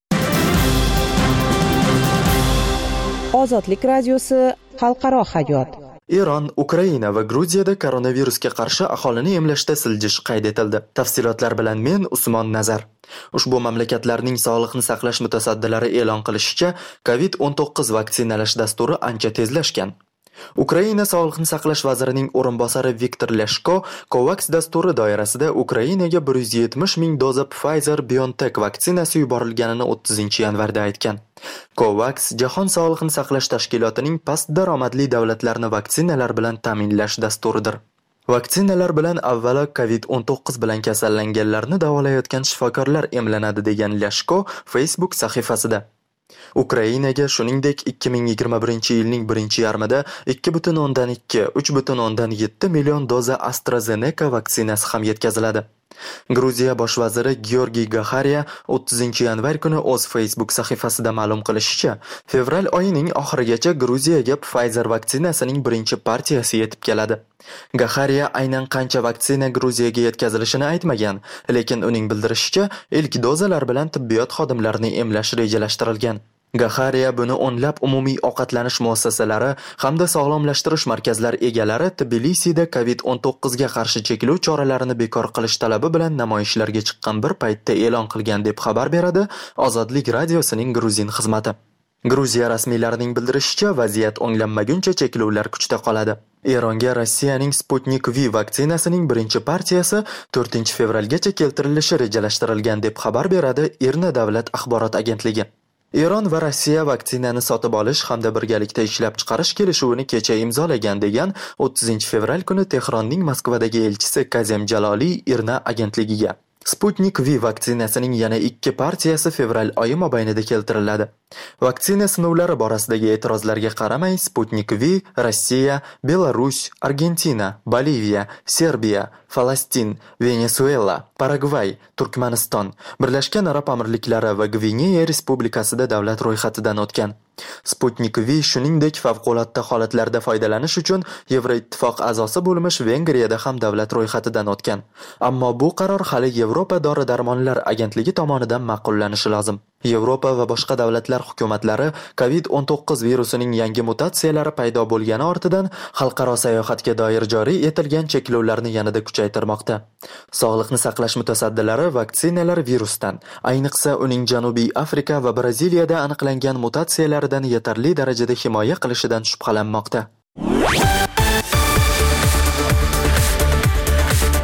Ozodlik radiosi xalqaro hayot. Eron, Ukraina va Gruziyada koronavirusga qarshi aholini emlashda siljish qayd etildi. Tafsilotlar bilan men Usmon Nazar. Ushbu mamlakatlarning sog'liqni saqlash mutasaddilari e'lon qilishicha, COVID o'n to'qqiz vaksinalash dasturi ancha tezlashgan. Ukraina sog'liqni saqlash vazirining o'rinbosari Viktor Leshko COVAX dasturi doirasida Ukrainaga bir yuz yetmish ming doza Pfizer-BioNTech vaksinasi yuborilganini o'ttizinchi yanvarda aytgan. COVAX Jahon sog'liqni saqlash tashkilotining past daromadli davlatlarni vaksinalar bilan ta'minlash dasturidir. Vaksinalar bilan avvalo COVID o'n to'qqiz bilan kasallanganlarni davolayotgan shifokorlar emlanadi degan Leshko Facebook sahifasida. Ukrainaga shuningdek ikki ming yigirma birinchi yilning birinchi yarmida ikki butun o'ndan ikki uch butun o'ndan yetti million doza AstraZeneca vaksinasi ham yetkaziladi. Gruziya bosh vaziri Georgiy Gaxariya o'ttizinchi yanvar kuni o'z Facebook sahifasida ma'lum qilishicha, fevral oyining oxirigacha Gruziyaga Pfizer vaksinasining birinchi partiyasi yetib keladi. Gaxariya aynan qancha vaksina Gruziyaga yetkazilishini aytmagan, lekin uning bildirishicha, ilk dozalar bilan tibbiyot xodimlarini emlash rejalashtirilgan. Gaxariya buni o'nlab umumiy ovqatlanish muassasalari hamda sog'lomlashtirish markazlari egalari Tbilisida COVID o'n to'qqiz ga qarshi cheklov choralarini bekor qilish talabi bilan namoyishlarga chiqqan bir paytda e'lon qilgan deb xabar beradi Ozodlik radiosining Gruzin xizmati. Gruziya rasmiylarining bildirishicha, vaziyat o'nglanmaguncha cheklovlar kuchda qoladi. Eronga Rossiyaning Sputnik V vaksinasining birinchi partiyasi to'rtinchi fevralgacha keltirilishi rejalashtirilgan deb xabar beradi I R N A davlat axborot agentligi. Eron va Rossiya vaksinani sotib olish hamda birgalikda ishlab chiqarish kelishuvini kecha imzolagan degan o'ttizinchi fevral kuni Tehronning Moskvadagi elchisi Kazem Jaloliy I R N A agentligiga. Sputnik V vaksinasining yana ikki partiyasi fevral oyi mobaynida keltiriladi. Vaksina sinovlari borasidagi e'tirozlarga qaramay, Sputnik V Rossiya, Belarus, Argentina, Boliviya, Serbiya, Falastin, Venezuela, Paragvay, Turkmaniston, Birlashgan Arab Amirliklari va Gvineya Respublikasida davlat ro'yxatidan o'tgan. Sputnik V shuningdek favqulodda holatlarda foydalanish uchun Yevroittifoq a'zosi bo'lmish Vengriyada ham davlat ro'yxatidan o'tgan. Ammo bu qaror hali Yevropa dori-darmonlar agentligi tomonidan ma'qullanishi lozim. Yevropa va boshqa davlatlar hukumatlari COVID o'n to'qqiz virusining yangi mutatsiyalari paydo bo'lgani ortidan xalqaro sayohatga doir joriy etilgan cheklovlarni yanada kuchaytirmoqda. Sog'liqni saqlash mutasaddilari vaksinalar virusdan, ayniqsa uning Janubiy Afrika va Braziliyada aniqlangan mutatsiyalaridan yetarli darajada himoya qilishidan shubhalanmoqda.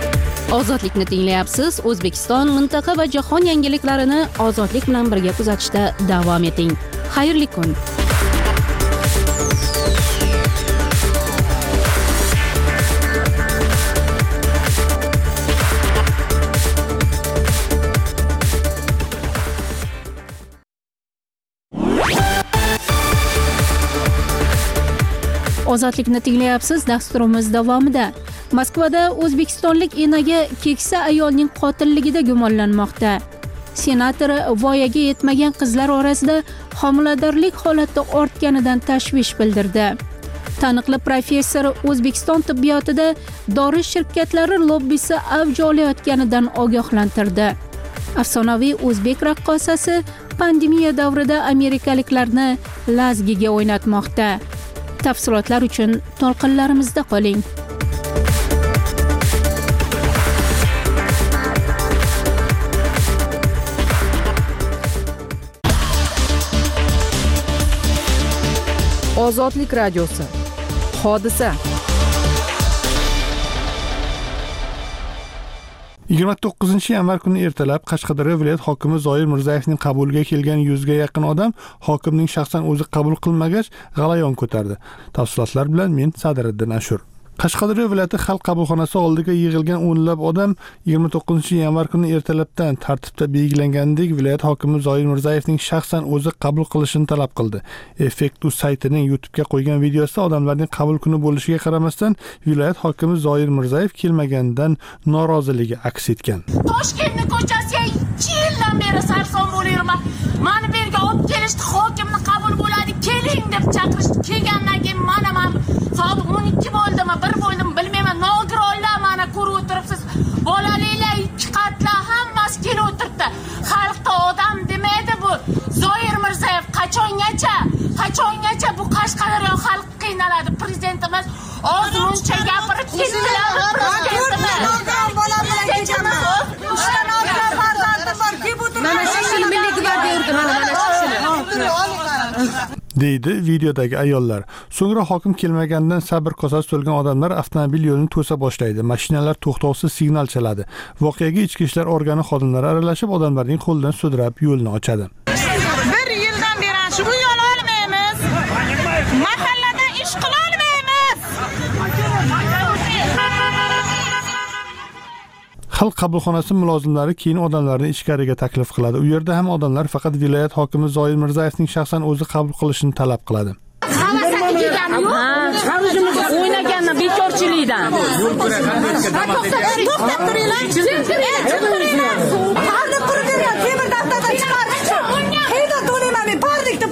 Ozodlikni tinglayapsiz. O'zbekiston, mintaqa va jahon yangiliklarini ozodlik bilan birga kuzatishda davom eting. Xayrli kun. Ozodlikni tinglayapsiz. Dasturimiz davomida Moskvada o'zbekistonlik enaga keksa ayolning qotilligida gumonlanmoqda. Senator voyaga yetmagan qizlar orasida homiladorlik holati ortganidan tashvish bildirdi. Taniqli professor O'zbekiston tibbiyotida dori shirkatlari lobbisi avj olayotganidan ogohlantirdi. Afsonaviy o'zbek raqqosasi pandemiya davrida amerikaliklarni lazgiga o'ynatmoqda. Tafsilotlar uchun to'lqinlarimizda qoling. Ozodlik radiosi. Hodisa. yigirma to'qqizinchi yanvar kuni ertalab Qashqadaryo viloyat hokimi Zoir Mirzayevning qabuliga kelgan yuzga yaqin odam hokimning shaxsan o'zi qabul qilmagach g'alayon ko'tardi. Tafsilotlar bilan men Sadiriddin Ashur. Qashqadaryo viloyati xalq qabulxonasi oldiga yig'ilgan o'nlab odam yigirma to'qqizinchi yanvar kuni ertalabdan tartibda belgilanganidek viloyat hokimi Zoir Mirzayevning shaxsan o'zi qabul qilishini talab qildi. Effekt.uz saytining YouTube'ga qo'ygan videosida odamlarning qabul kuni bo'lishiga qaramasdan viloyat hokimi Zoir Mirzayev kelmaganidan noroziligi aks etgan. Toshkentning ko'chasiga ikki yildan beri sarson bo'layman. Mani bu yerga olib kelishdi, hokimni qabul bo'ladi, keling deb chaqirishdi. Kelgandan keyin mana men soat o'n ikki bo'ldimi, bir bo'ldim bilmayman. Nogironlar mana ko'rib o'tiribsiz. Bolaliklar ikki qatlar hammasi kelib o'tiribdi. Xalqda odam demaydi bu. Zoir Mirzayev qachongacha, qachongacha bu Qashqadaryo xalqi qiynaladi. Prezidentimiz hozir uncha gapirib ketdilar. Prezidentimiz bola bilan ketaman. Uchta nogiron farzandim bor. Kelib o'tiribdi. Mana shu yil milliy gvardiya yurdi, mana mana shu deydi videodagi ayollar. So'ngra hokim kelmaganidan sabr kosasi to'lgan odamlar avtomobil yo'lini to'sa boshlaydi. Mashinalar to'xtovsiz signal chaladi. Voqeaga ichki ishlar organi xodimlari aralashib odamlarning qo'lidan sudrab yo'lni ochadi. Bir yildan beri shu yo'l olmaymiz. Mahallada ish qila olmaymiz. Xalq qabulxonasi mulozimlari keyin odamlarni ichkariga taklif qiladi. U yerda ham odamlar faqat viloyat hokimi Zoir Mirzayevning shaxsan o'zi qabul qilishini talab qiladi. O'ynaganni bekorchilikdan. To'xtab turinglar. Qanday pulga temir daftardan chiqarishdi? Qayda to'layman, bardik deb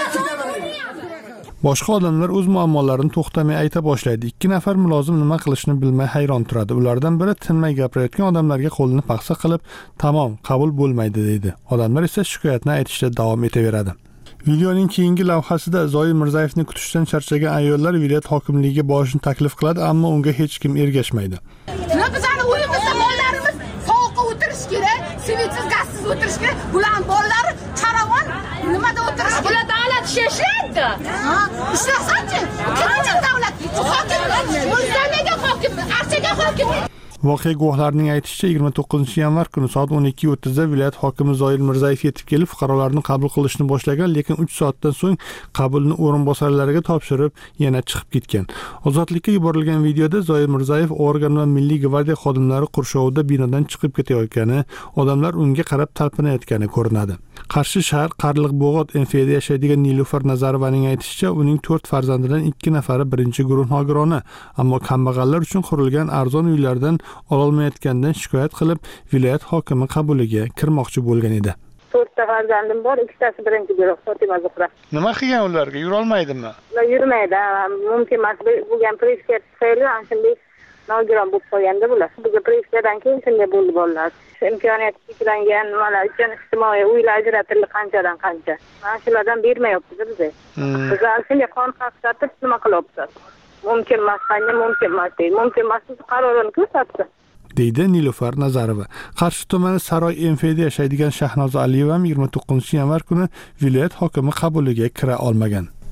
Boshqa odamlar o'z muammolarini to'xtamay ayta boshlaydi. Ikki nafar mulozim nima qilishni bilmay hayron turadi. Ulardan biri tinmay gapirayotgan odamlarga qo'lini paxsa qilib, "Tamom, qabul bo'lmaydi" deydi. Odamlar esa shikoyatni aytishda davom etaveradi. Videoning keyingi lavhasida Zoir Mirzayevni kutishdan charchagan ayollar viloyat hokimligiga borishni taklif qiladi, ammo unga hech kim ergashmaydi. Bizani uyimizda bolalarimiz sovuqda o'tirish kerak, svitsiz gazsiz o'tirish kerak. Bular bolalar qaravon nimada o'tirish kerak? Bular davlat ishlaydi. Ha, ishlasanchi? Qancha davlat? Hokim, o'zlariga hokim, archaga hokim. Voqea guvohlarining aytishicha yigirma to'qqizinchi yanvar kuni soat o'n ikki o'ttizda viloyat hokimi Zoir Mirzayev yetib kelib fuqarolarni qabul qilishni boshlagan, lekin uch soatdan so'ng qabulni o'rinbosarlariga topshirib yana chiqib ketgan. Ozodlikka yuborilgan videoda Zoir Mirzayev organ va milliy gvardiya xodimlari qurshovida binodan chiqib ketayotgani, odamlar unga qarab talpinayotgani ko'rinadi. Qarshi shahar Qarliqbog'ot N F da yashaydigan Nilufar Nazarovaning aytishicha, uning to'rt farzandidan ikki nafari birinchi guruh nogironi, ammo kambag'allar uchun qurilgan arzon uylardan ololmayotgandan shikoyat qilib, viloyat hokimi qabuliga kirmoqchi bo'lgan edi. to'rtta farzandim bor, ikkitasi birinchi guruh, Fotima Zuhra. Nima qilgan ularga? Yura olmaydimi? Ular yurmaydi, mumkin emas. Bo'lgan priska tufayli shunday nogiron bo'lib qolganda bular. Bizga priskadan keyin shunday bo'ldi bolalar. Imkoniyati cheklangan nimalar uchun ijtimoiy uylar ajratildi qanchadan qancha. Mana shulardan bermayapti bizga. Bizlar shunday qon qaqshatib nima qilyapti? Mumkin emas, qanday mumkin emas deydi. Mumkin emas, qarorini ko'rsatdi. deydi Nilufar Nazarova. Qarshi tumani Saroy N F da yashaydigan Shahnoza Aliyeva yigirma to'qqizinchi yanvar kuni viloyat hokimi qabuliga kira olmagan.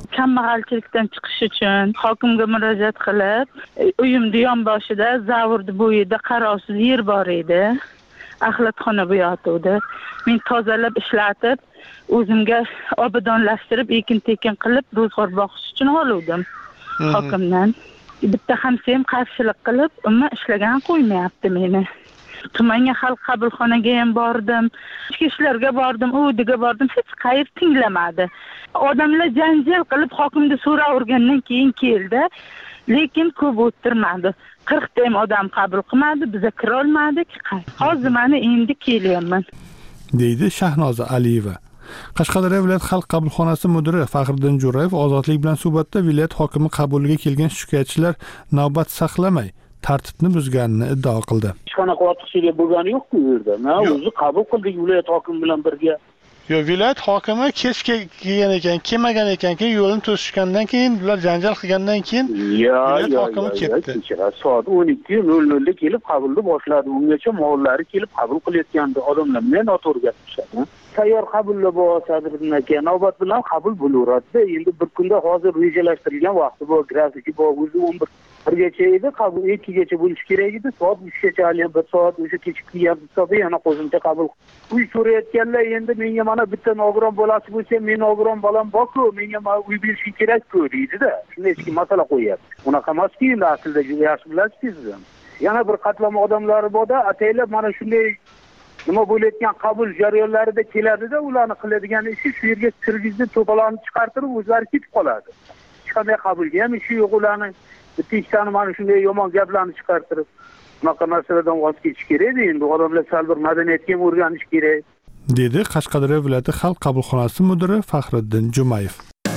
kambag'alchilikdan chiqish uchun hokimga murojaat qilib, uyimni yonboshida zavorni bo'yida qarovsiz yer bor edi. Axlatxona bu yoqda. Men tozalab ishlatib, o'zimga obodonlashtirib, ekin-tekin qilib, ro'zg'or boqish uchun oluvdim hokimdan. Bitta hamsam qarshilik qilib, umuman ishlagan qo'ymayapti meni. Tumanga xalq qabulxonaga ham bordim, ichki ishlarga bordim, udiga bordim, hech qaysi tinglamadi. Odamlar janjal qilib hokimda so'ravergandan keyin keldi, lekin ko'p o'tirmadi. qirq ta ham odam qabul qilmadi, biza kira olmadik. Hozir mana endi kelyapman, deydi Shahnoza Aliyeva. Qashqadaryo viloyat xalq qabulxonasi mudiri Faxriddin Jo'rayev ozodlik bilan suhbatda viloyat hokimi qabuliga kelgan shikoyatchilar navbat saqlamay tartibni buzganini iddao qildi. Hech qanaqa ortiqchilik bo'lgani yo'q-ku bu yerda. Men o'zi qabul qildik viloyat hokimi bilan birga. Yo, viloyat hokimi kech kelgan ekan, kelmagan ekan, keyin yo'lni to'sishgandan keyin, ular janjal qilgandan keyin viloyat hokimi ketdi. Soat o'n ikki nol nol da kelib qabulni boshladi. Ungacha mollari kelib qabul qilayotgandi odamlar. Men noto'g'ri gapirishadi. Tayyor qabullar bo'lsa-da, aka, navbat bilan qabul bo'laveradi. Endi bir kunda hozir rejalashtirilgan vaqti bor, grafiki bor, o'zi o'n birgacha edi, qabul ikkigacha bo'lish kerak edi. Soat uchgacha hali bir soat o'sha kechikib hisobi yana qo'shimcha qabul. Uy so'rayotganlar endi menga mana bitta nogiron bolasi bo'lsa, men nogiron bolam bor-ku, menga uy berish kerak-ku deydi-da. Shunday eski masala qo'yapti. Unaqa emas-ku, endi aslida yaxshi bilasiz siz. Yana bir qatlama odamlari bor-da, ataylab mana shunday nima bo'layotgan qabul jarayonlarida keladi-da, ularni qiladigan ishi shu yerga kirgizib, to'polonni chiqartirib, o'zlari ketib qoladi. Hech qanday qabulga ham ishi yo'q ularni. Bitta ikkitani mana shunday yomon gaplarni chiqartirib, bunaqa narsalardan voz kechish kerak. Endi odamlar sal bir madaniyatga ham o'rganish kerak, dedi Qashqadaryo viloyati xalq qabulxonasi mudiri Faxriddin Jumayev.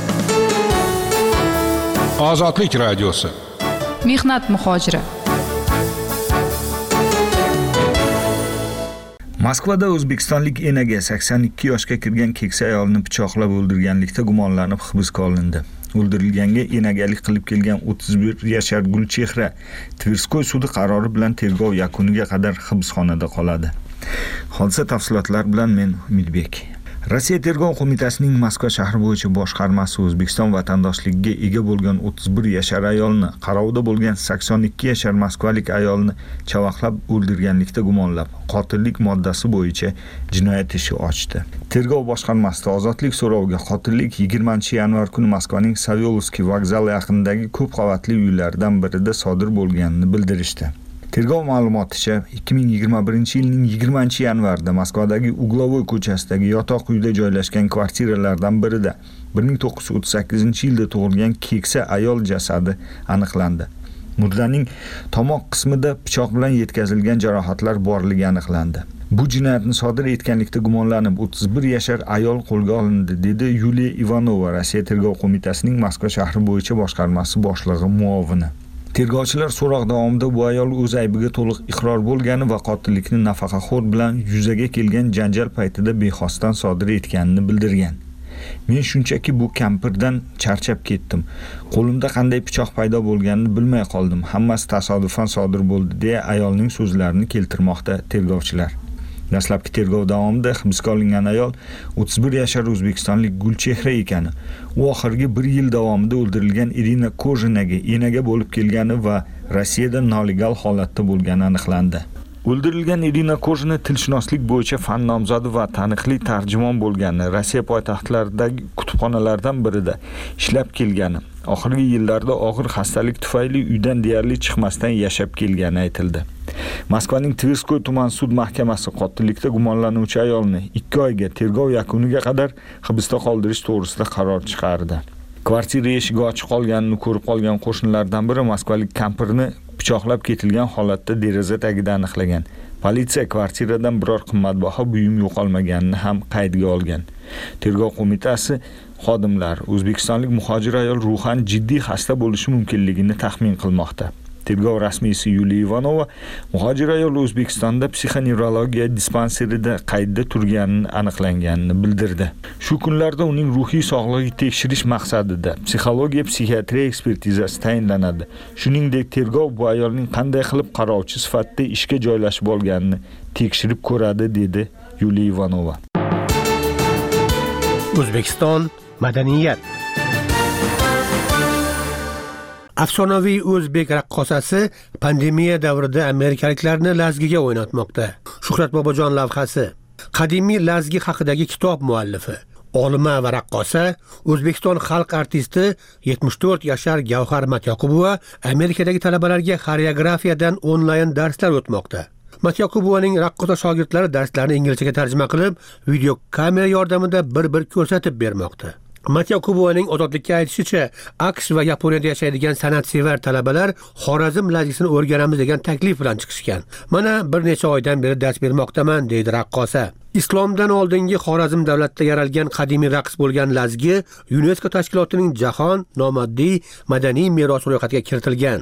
Ozodlik radiosi. Mehnat muhojiri. Moskvada o'zbekistonlik enaga sakson ikki yoshga kirgan keksa ayolni pichoqlab o'ldirganlikda gumonlanib hibsga olindi. O'ldirilganga enagalik qilib kelgan o'ttiz bir yashar Gulchehra Tverskoy sudi qarori bilan tergov yakuniga qadar hibsxonada qoladi. Hodisa tafsilotlari bilan men Umidbek. Rossiya tergov qo'mitasining Moskva shahri bo'yicha boshqarmasi O'zbekiston vatandoshligiga ega bo'lgan o'ttiz bir yashar ayolni, qarovda bo'lgan sakson ikki yashar moskvalik ayolni chavaqlab o'ldirganlikda gumonlab, qotillik moddasi bo'yicha jinoyat ishi ochdi. Tergov boshqarmasida ozodlik so'roviga qotillik yigirmanchi yanvar kuni Moskvaning Savelovskiy vokzali yaqinidagi ko'p qavatli uylardan birida sodir bo'lganini bildirishdi. Tergov ma'lumoticha ikki ming yigirma birinchi yilning yigirmanchi yanvarida Moskvadagi Uglovoy ko'chasidagi yotoq uyda joylashgan kvartiralardan birida bir ming to'qqiz yuz o'ttiz sakkizinchi yilda tug'ilgan keksa ayol jasadi aniqlandi. Murdaning tomoq qismida pichoq bilan yetkazilgan jarohatlar borligi aniqlandi. Bu jinoyatni sodir etganlikda gumonlanib o'ttiz bir yashar ayol qo'lga olindi, dedi Yuliya Ivanova, Rossiya tergov qo'mitasining Moskva shahri bo'yicha boshqarmasi boshlig'i muovini. Tergovchilar so'roq davomida bu ayol o'z aybiga to'liq iqror bo'lgani va qotillikni nafaqaxo'r bilan yuzaga kelgan janjal paytida bexosdan sodir etganini bildirgan. Men shunchaki bu kampirdan charchab ketdim. Qo'limda qanday pichoq paydo bo'lganini bilmay qoldim. Hammasi tasodifan sodir bo'ldi, deya ayolning so'zlarini keltirmoqda tergovchilar. Dastlabki tergov davomida hibsga olingan ayol o'ttiz bir yashar o'zbekistonlik Gulchehra ekani, u oxirgi bir yil davomida o'ldirilgan Irina Kozhinaga enaga bo'lib kelgani va Rossiyada nolegal holatda bo'lgani aniqlandi. O'ldirilgan Irina Kozhina tilshunoslik bo'yicha fan nomzodi va taniqli tarjimon bo'lgani, Rossiya poytaxtlaridagi kutubxonalardan birida ishlab kelgani, oxirgi yillarda og'ir xastalik tufayli uydan deyarli chiqmasdan yashab kelgani aytildi. Moskvaning Tverskoy tuman sud mahkamasi qotillikda gumonlanuvchi ayolni ikki oyga tergov yakuniga qadar hibsda qoldirish to'g'risida qaror chiqardi. Kvartira eshigi ochiq qolganini ko'rib qolgan qo'shnilardan biri moskvalik kampirni pichoqlab ketilgan holatda deraza tagida aniqlagan. Politsiya kvartiradan biror qimmatbaho buyum yo'qolmaganini ham qaydga olgan. Tergov qo'mitasi xodimlar o'zbekistonlik muhojir ayol ruhan jiddiy xasta bo'lishi mumkinligini taxmin qilmoqda. Tergov rasmiysi Yuliya Ivanova muhojir ayol O'zbekistonda psixonevrologiya dispanserida qaydda turganini aniqlanganini bildirdi. Shu kunlarda uning ruhiy sog'lig'ini tekshirish maqsadida psixologiya psixiatriya ekspertizasi tayinlanadi. Shuningdek, tergov bu ayolning qanday qilib qarovchi sifatida ishga joylashib olganini tekshirib ko'radi, dedi Yuliya Ivanova. O'zbekiston madaniyat. Afsonaviy o'zbek raqqosasi pandemiya davrida amerikaliklarni lazgiga o'ynatmoqda. Shuhrat Bobojon lavhasi. Qadimiy lazgi haqidagi kitob muallifi, olima va raqqosa, O'zbekiston xalq artisti yetmish to'rt yashar Gavhar Matyoqubova Amerikadagi talabalarga xoreografiyadan onlayn darslar o'tmoqda. Matyoqubovaning raqqosa shogirdlari darslarni inglizchaga tarjima qilib, video kamera yordamida bir-bir ko'rsatib bermoqda. Matyoqubovaning ozodlikka aytishicha, AQSh va Yaponiyada yashaydigan san'atsevar talabalar Xorazm lazgisini o'rganamiz degan taklif bilan chiqishgan. Mana bir necha oydan beri dars bermoqdaman, deydi raqqosa. Islomdan oldingi Xorazm davlatida yaralgan qadimiy raqs bo'lgan lazgi UNESCO tashkilotining jahon nomoddiy madaniy merosi ro'yxatiga kiritilgan.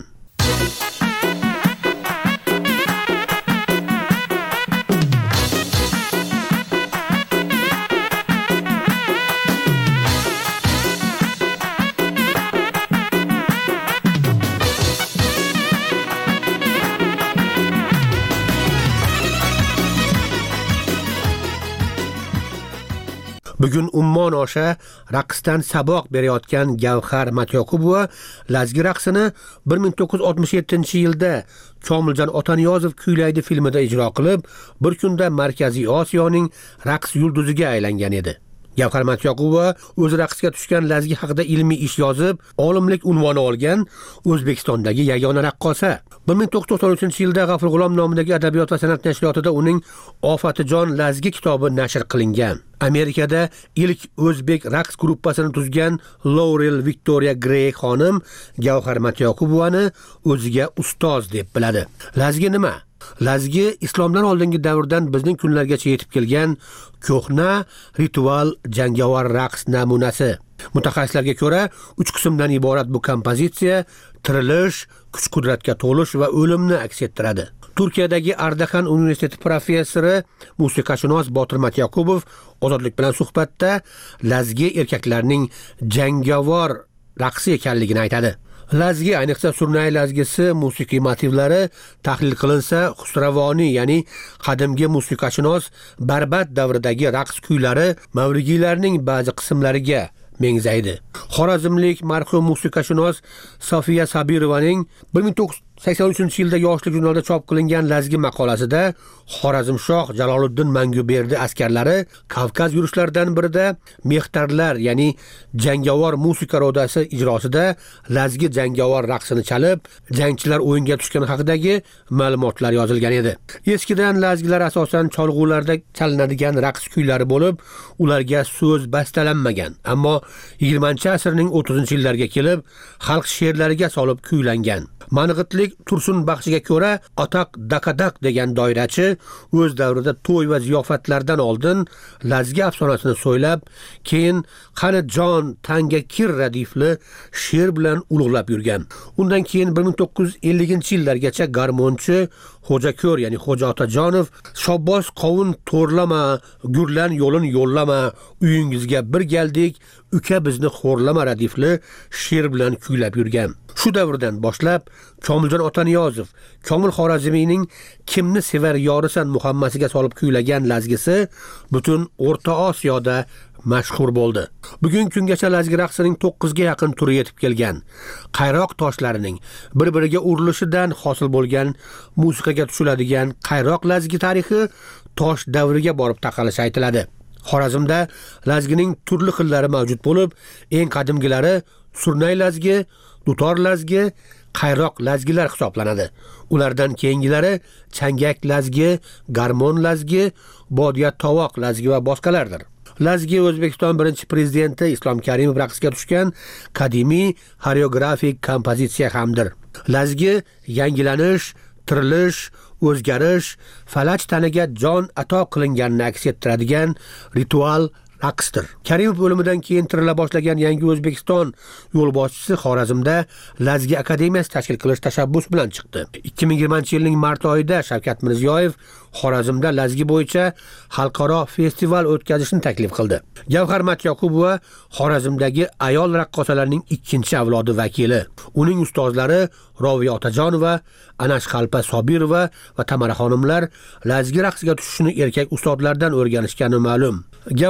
Bugun Ummon osha raqsdan saboq berayotgan Gavhar Matyoqubova lazgi raqsini bir ming to'qqiz yuz oltmish yettinchi yilda Komiljon Otaniyozov kuylaydi filmida ijro qilib, bir kunda Markaziy Osiyoning raqs yulduziga aylangan edi. Gavhar Matyoqubova o'zi raqsga tushgan lazgi haqida ilmiy ish yozib, olimlik unvoni olgan O'zbekistondagi yagona raqqosa. bir ming to'qqiz yuz to'qson uchinchi yilda G'afur G'ulom nomidagi adabiyot va san'at nashriyotida uning Ofatijon lazgi kitobi nashr qilingan. Amerikada ilk o'zbek raqs gruppasini tuzgan Laurel Victoria Gray xonim Gavhar Matyoqubovani o'ziga ustoz deb biladi. Lazgi nima? Lazgi islomdan oldingi davrdan bizning kunlargacha yetib kelgan ko'hna ritual jangovar raqs namunasi. Mutaxassislarga ko'ra, uch qismdan iborat bu kompozitsiya tirilish, kuch-qudratga to'lish va o'limni aks ettiradi. Turkiyadagi Ardahan universiteti professori, musiqashunos Botir Matyoqubov Ozodlik bilan suhbatda lazgi erkaklarning jangovar raqsi ekanligini aytadi. Lazgi, ayniqsa Surnay lazgisi musiqiy motivlari tahlil qilinsa, Xusravoniy, ya'ni qadimgi musiqashunos Barbad davridagi raqs kuylari mavligiylarning ba'zi qismlariga mengzaydi. Xorazmlik marhum musiqashunos Sofiya Sabirovaning bir ming to'qqiz yuz sakson uchinchi yilda Yoshlik jurnalida chop qilingan lazgi maqolasida Xorazmshoh Jaloliddin Manguberdi askarlari Kavkaz yurushlaridan birida mehtarlar, ya'ni jangovar musiqa rodasi ijrosida lazgi jangovar raqsini chalib, jangchilar o'yinga tushgani haqidagi ma'lumotlar yozilgan edi. Eskidan lazgilar asosan cholg'ularda chalinadigan raqs kuylari bo'lib, ularga so'z bastalanmagan, ammo yigirmanchi asrning o'ttizinchi yillariga kelib, xalq she'rlariga solib kuylangan. Mang'itlik Tursun Baxshiga ko'ra, Atoq Dakadak degan doirachi o'z davrida to'y va ziyofatlardan oldin lazgi afsonasini so'ylab, keyin qani jon tanga kir radifli she'r bilan ulug'lab yurgan. Undan keyin bir ming to'qqiz yuz ellinchi yillargacha garmonchi Xo'jako'r, ya'ni Xo'ja Otajonov Shobboz qovun to'rlama, gurlan yo'lin yo'llama, uyingizga bir geldik, uka bizni xo'rlama radifli she'r bilan kuylab yurgan. Shu davrdan boshlab Komiljon Otaniyozov Komil Xorazmiyning Kimni sevar yorisan muhammasiga solib kuylagan lazgisi butun O'rta Osiyoda mashhur bo'ldi. Bugun kungacha lazgi raqsining to'qqizga yaqin turi yetib kelgan. Qayroq toshlarining bir-biriga urilishidan hosil bo'lgan musiqaga tushiladigan qayroq lazgi tarixi tosh davriga borib taqalishi aytiladi. Xorazmda lazgining turli xillari mavjud bo'lib, eng qadimgilari Surnay lazgi, dutor lazgi, qayroq lazgilar hisoblanadi. Ulardan keyingilari changak lazgi, garmon lazgi, bodiya tovoq lazgi va boshqalardir. Lazgi O'zbekiston birinchi prezidenti Islom Karimov raqsga tushgan qadimiy xoreografik kompozitsiya hamdir. Lazgi yangilanish, tirilish, o'zgarish, falaj tanaga jon ato qilinganini aks ettiradigan ritual raqsdir. Karimov o'limidan keyin tirila boshlagan yangi O'zbekiston yo'lboshchisi Xorazmda lazgi akademiyasi tashkil qilish tashabbusi bilan chiqdi. ikki ming yigirmanchi yilning mart oyida Shavkat Mirziyoyev Xorazmda lazgi bo'yicha xalqaro festival o'tkazishni taklif qildi. Gavhar Matyoqubova Xorazmdagi ayol raqqosalarning ikkinchi avlodi vakili. Uning ustozlari Roviya Otajonova, Anashxalpa Sobirova va Tamara xonimlar lazgi raqsiga tushishni erkak ustozlardan o'rganishgani ma'lum. Gavhar Matyoqubova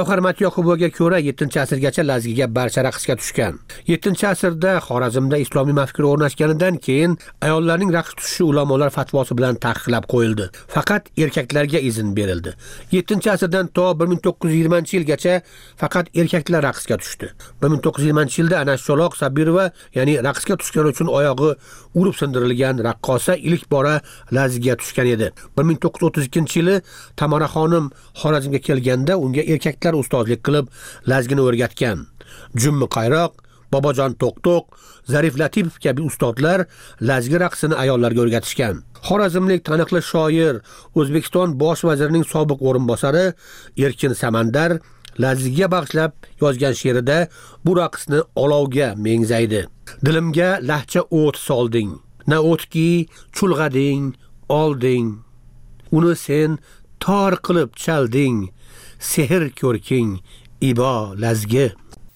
Yoqubovaga ko'ra yettinchi asrgacha Lazgiga barcha raqsga tushgan. yettinchi asrda Xorazmda islomiy mafkura o'rnashganidan keyin ayollarning raqs tushishi ulamolar fatvosi bilan taqiqlab qo'yildi. Faqat erkaklarga izn berildi. yettinchi asrdan to bir ming to'qqiz yuz yigirmanchi yilgacha faqat erkaklar raqsga tushdi. bir ming to'qqiz yuz yigirmanchi yilda ana Sholoq Sabirova, ya'ni raqsga tushgani uchun oyog'i urib sindirilgan raqqosa ilk bora Lazgiga tushgan edi. bir ming to'qqiz yuz o'ttiz ikkinchi yili Tamara xonim Xorazmga kelganda unga erkaklar ustozlik qilib Lazgini o'rgatgan. Jummi Qayroq, Bobojon To'qto'q, Zarif Latifov kabi ustozlar Lazgi raqsini ayollarga o'rgatishgan. Xorazmlik taniqli shoir, O'zbekiston bosh vazirining sobiq o'rinbosari Erkin Samandar Lazgiga bag'ishlab yozgan she'rida bu raqsni olovga mengzaydi. Dilimga lahcha o't solding, na o'tki chulg'ading, olding. Uni sen tor qilib chalding, sehr ko'rking ibo Lazgi.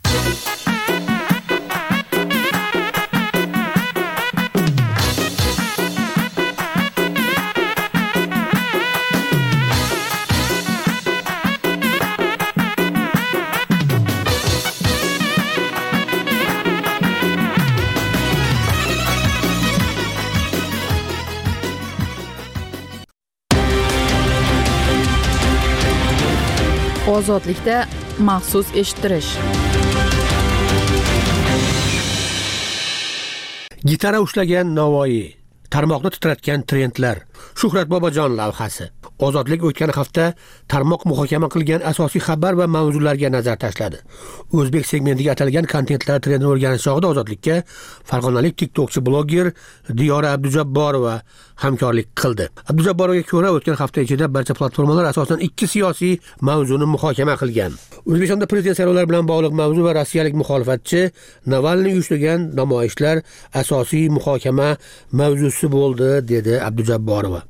Ozodlikda maxsus eshittirish. Gitara ushlagan Navoiy, tarmoqni titratgan trendlar. Shuhrat Bobojon lavhasi. Ozodlik o'tgan hafta tarmoq muhokama qilgan asosiy xabar va mavzularga nazar tashladi. O'zbek segmentiga atalgan kontentlar trendini o'rganish chog'ida Ozodlikka farg'onalik TikTokchi bloger Diyora Abdujabborova hamkorlik qildi. Abdujabborovga ko'ra o'tgan hafta ichida barcha platformalar asosan ikki siyosiy mavzuni muhokama qilgan. O'zbekistonda prezident saylovlari bilan bog'liq mavzu va rossiyalik muxolifatchi Navalniy uyushtirgan namoyishlar asosiy muhokama mavzusi bo'ldi, dedi Abdujabborova.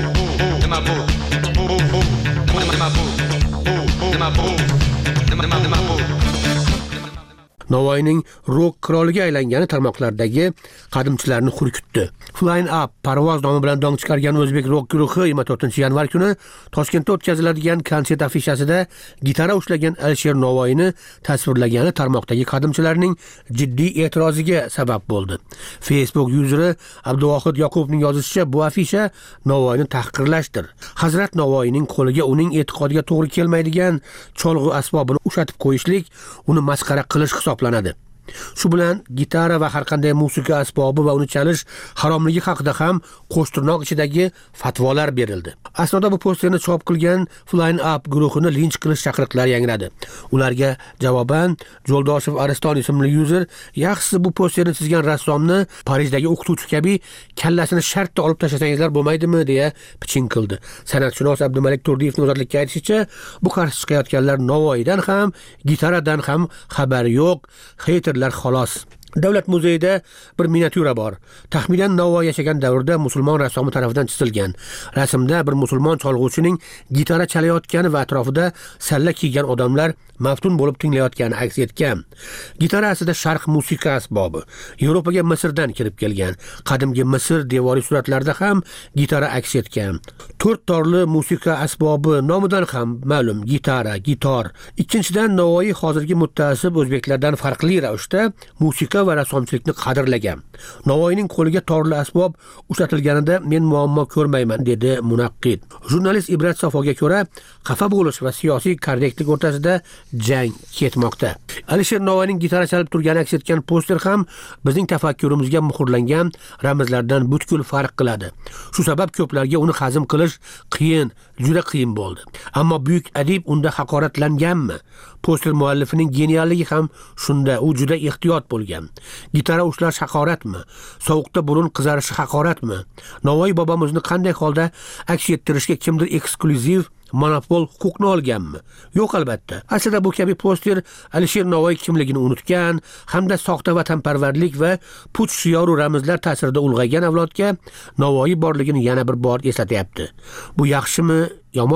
Navoiyning rock qiroliga aylangani tarmoqlardagi qadimchilarni xurkutdi. Flying Up parvoz nomi bilan dong chiqargan o'zbek rock guruhi yigirma to'rtinchi yanvar kuni Toshkentda o'tkaziladigan konsert afishasida gitara ushlagan Alisher Navoiyni tasvirlagani tarmoqdagi qadimchilarning jiddiy e'tiroziga sabab bo'ldi. Facebook yuzeri Abduvohid Yoqubovning yozishicha, bu afisha Navoiyni tahqirlashdir. Hazrat Navoiyning qo'liga uning e'tiqodiga to'g'ri kelmaydigan cholg'u asbobini ushatib qo'yishlik, uni masxara qilish hisoblanadi. Shu bilan gitara va har qanday musiqa asbobi va uni chalish haromligi haqida ham qo'shtirnoq ichidagi fatvolar berildi. Aslida bu posterni chop qilgan Flying Up guruhini linch qilish chaqiriqlari yangradi. Ularga javoban Jo'ldoshev Ariston ismli yuzer, yaxshisi bu posterni chizgan rassomni Parijdagi o'qituvchi kabi kallasini shartda olib tashlasangizlar bo'lmaydimi, deya piching qildi. San'atshunos Abdumalik Turdiyevning Ozodlikka aytishicha, bu qarshi chiqayotganlar Navoiydan ham, gitaradan ham xabari yo'q, haterlar xolos. Davlat muzeyida bir miniatyura bor. Taxminan Navoiy yashagan davrda musulmon rassomi tomonidan chizilgan. Rasmda bir musulmon cholg'uvchining gitara chalayotgani va atrofida salla kiygan odamlar maftun bo'lib tinglayotgani aks etgan. Gitara aslida sharq musiqa asbobi. Yevropaga Misrdan kirib kelgan. Qadimgi Misr devoriy suratlarida ham gitara aks etgan. To'rt torli musiqa asbobi nomidan ham ma'lum gitara, gitor. Ikkinchidan Navoiy hozirgi muttaasib o'zbeklardan farqli ravishda musiqa va rassomchilikni qadrlagan. Navoiyning qo'liga torli asbob ushlatilganida men muammo ko'rmayman, dedi munaqqid. Jurnalist Ibrat Safoga ko'ra, xafa bo'lish va siyosiy korrektlik o'rtasida jang ketmoqda. Alisher Navoiyning gitara chalib turgani aks etgan poster ham bizning tafakkurimizga muhrlangan ramzlardan butkul farq qiladi. Shu sabab ko'plarga uni hazm qilish qiyin, juda qiyin bo'ldi. Ammo buyuk adib unda haqoratlanganmi? Poster muallifining genialligi ham shunda, u juda ehtiyot bo'lgan. Gitara ushlash haqoratmi? Sovuqda burun qizarishi haqoratmi? Navoiy bobomizni qanday holda aks ettirishga kimdir eksklyuziv monopol huquqni olganmi? Yo'q, albatta. Aslida bu kabi poster Alisher Navoiy kimligini unutgan hamda soxta vatanparvarlik va puch shiyoru ramzlar ta'sirida ulg'aygan avlodga Navoiy borligini yana bir bor eslatyapti. Bu yaxshimi, yomonmi?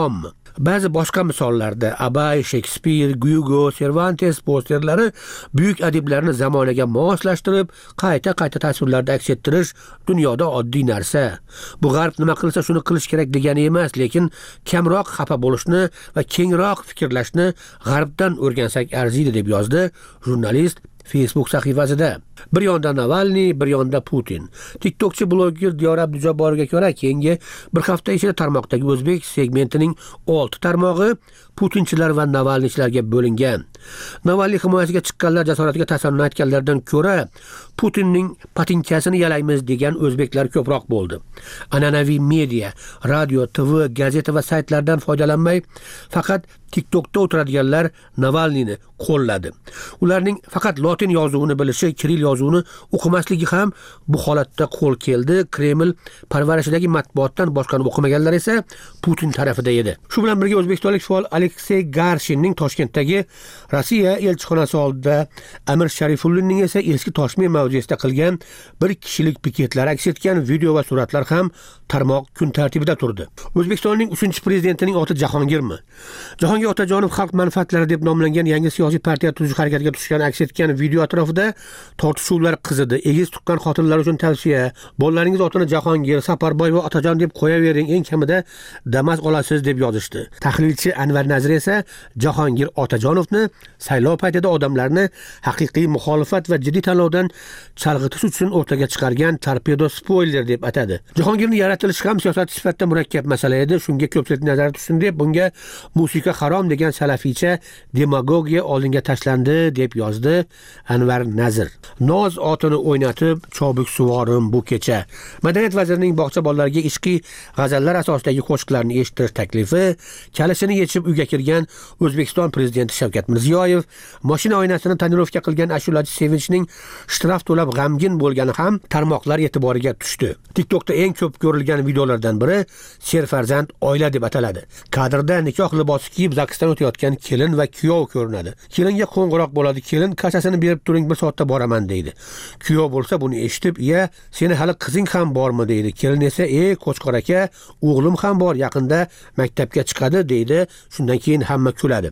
Ba'zi boshqa misollarda Abay, Shakespeare, Hugo, Cervantes posterlari buyuk adiblarni zamonaga moslashtirib, qayta-qayta tasvirlarda aks ettirish dunyoda oddiy narsa. Bu g'arb nima qilsa shuni qilish kerak degani emas, lekin kamroq xafa bo'lishni va kengroq fikrlashni g'arbdan o'rgansak arziydi deb yozdi jurnalist Facebook sahifasida. Bir yonda Navalniy, bir yonda Putin. TikTokchi bloger Diyor Abdujabboriga ko'ra, keyingi bir hafta ichida tarmoqdagi o'zbek segmentining olti tarmog'i Putinchilar va Navalniychilarga bo'lingan. Navalniy himoyasiga chiqqanlar jasoratiga tasanno aytganlardan ko'ra, Putinning patinkasini yalaymiz degan o'zbeklar ko'proq bo'ldi. An'anaviy media, radio, T V, gazeta va saytlardan foydalanmay, faqat TikTokda o'tiradiganlar Navalniyni qo'lladi. Ularning faqat lotin yozuvini bilishi, kiril yozuvini o'qimasligi ham bu holatda qo'l keldi. Kreml parvarishidagi matbuotdan boshqani o'qimaganlar esa Putin tarafida edi. Shu bilan birga o'zbekistonlik faol Aleksey Garshinning Toshkentdagi Rossiya elchixonasi oldida, Amir Sharifullinning esa eski Toshkent mavzesida qilgan bir kishilik piketlar aks etgan video va suratlar ham tarmoq kun tartibida turdi. O'zbekistonning uchinchi prezidentining oti Jahongirmi? Jahongir Otajonov xalq manfaatlari deb nomlangan yangi siyosiy partiya tuzish harakatiga tushgan aks etgan video atrofida tortishuvlar qizidi. Egiz tuqqan xotinlar uchun tavsiya: bolalaringiz otini Jahongir, Saparboy va Otajon deb qo'yavering, eng kamida Damas olasiz deb yozishdi. Tahlilchi Anvar Nazir esa Jahongir Otajonovni saylov paytida odamlarni haqiqiy muxolifat va jiddiy tanlovdan chalg'itish uchun o'rtaga chiqargan torpedo spoiler deb atadi. Jahongirning yaratilishi ham siyosat sifatida murakkab masala edi. Shunga ko'pchilik nazar tushsin deb bunga musiqa harom degan salafiycha demagogiya oldinga tashlandi deb yozdi Anvar Nazir. Noz otini o'ynatib, chobuk suvorim bu kecha. Madaniyat vazirining bog'cha bolalariga ishqiy g'azallar asosidagi qo'shiqlarni eshitish taklifi, kalishini yechib uyga kirgan O'zbekiston prezidenti Shavkat Mirziyoyev, mashina oynasini tonirovka qilgan ashulachi Sevinchning shtraf to'lab g'amgin bo'lgani ham tarmoqlar e'tiboriga tushdi. TikTokda eng ko'p ko'rilgan videolardan biri Serfarzand oila deb ataladi. Kadrda nikoh libosi kiyib zaksdan o'tayotgan kelin va kuyov ko'rinadi. Kelinga qo'ng'iroq bo'ladi. Kelin kasasini berib turing, bir soatda boraman deydi. Kuyov bo'lsa buni eshitib, "Ya, seni hali qizing ham bormi?" deydi. Kelin esa, "Ey, qo'chqor aka, o'g'lim ham bor, yaqinda maktabga chiqadi" deydi. Shundan keyin hamma kuladi.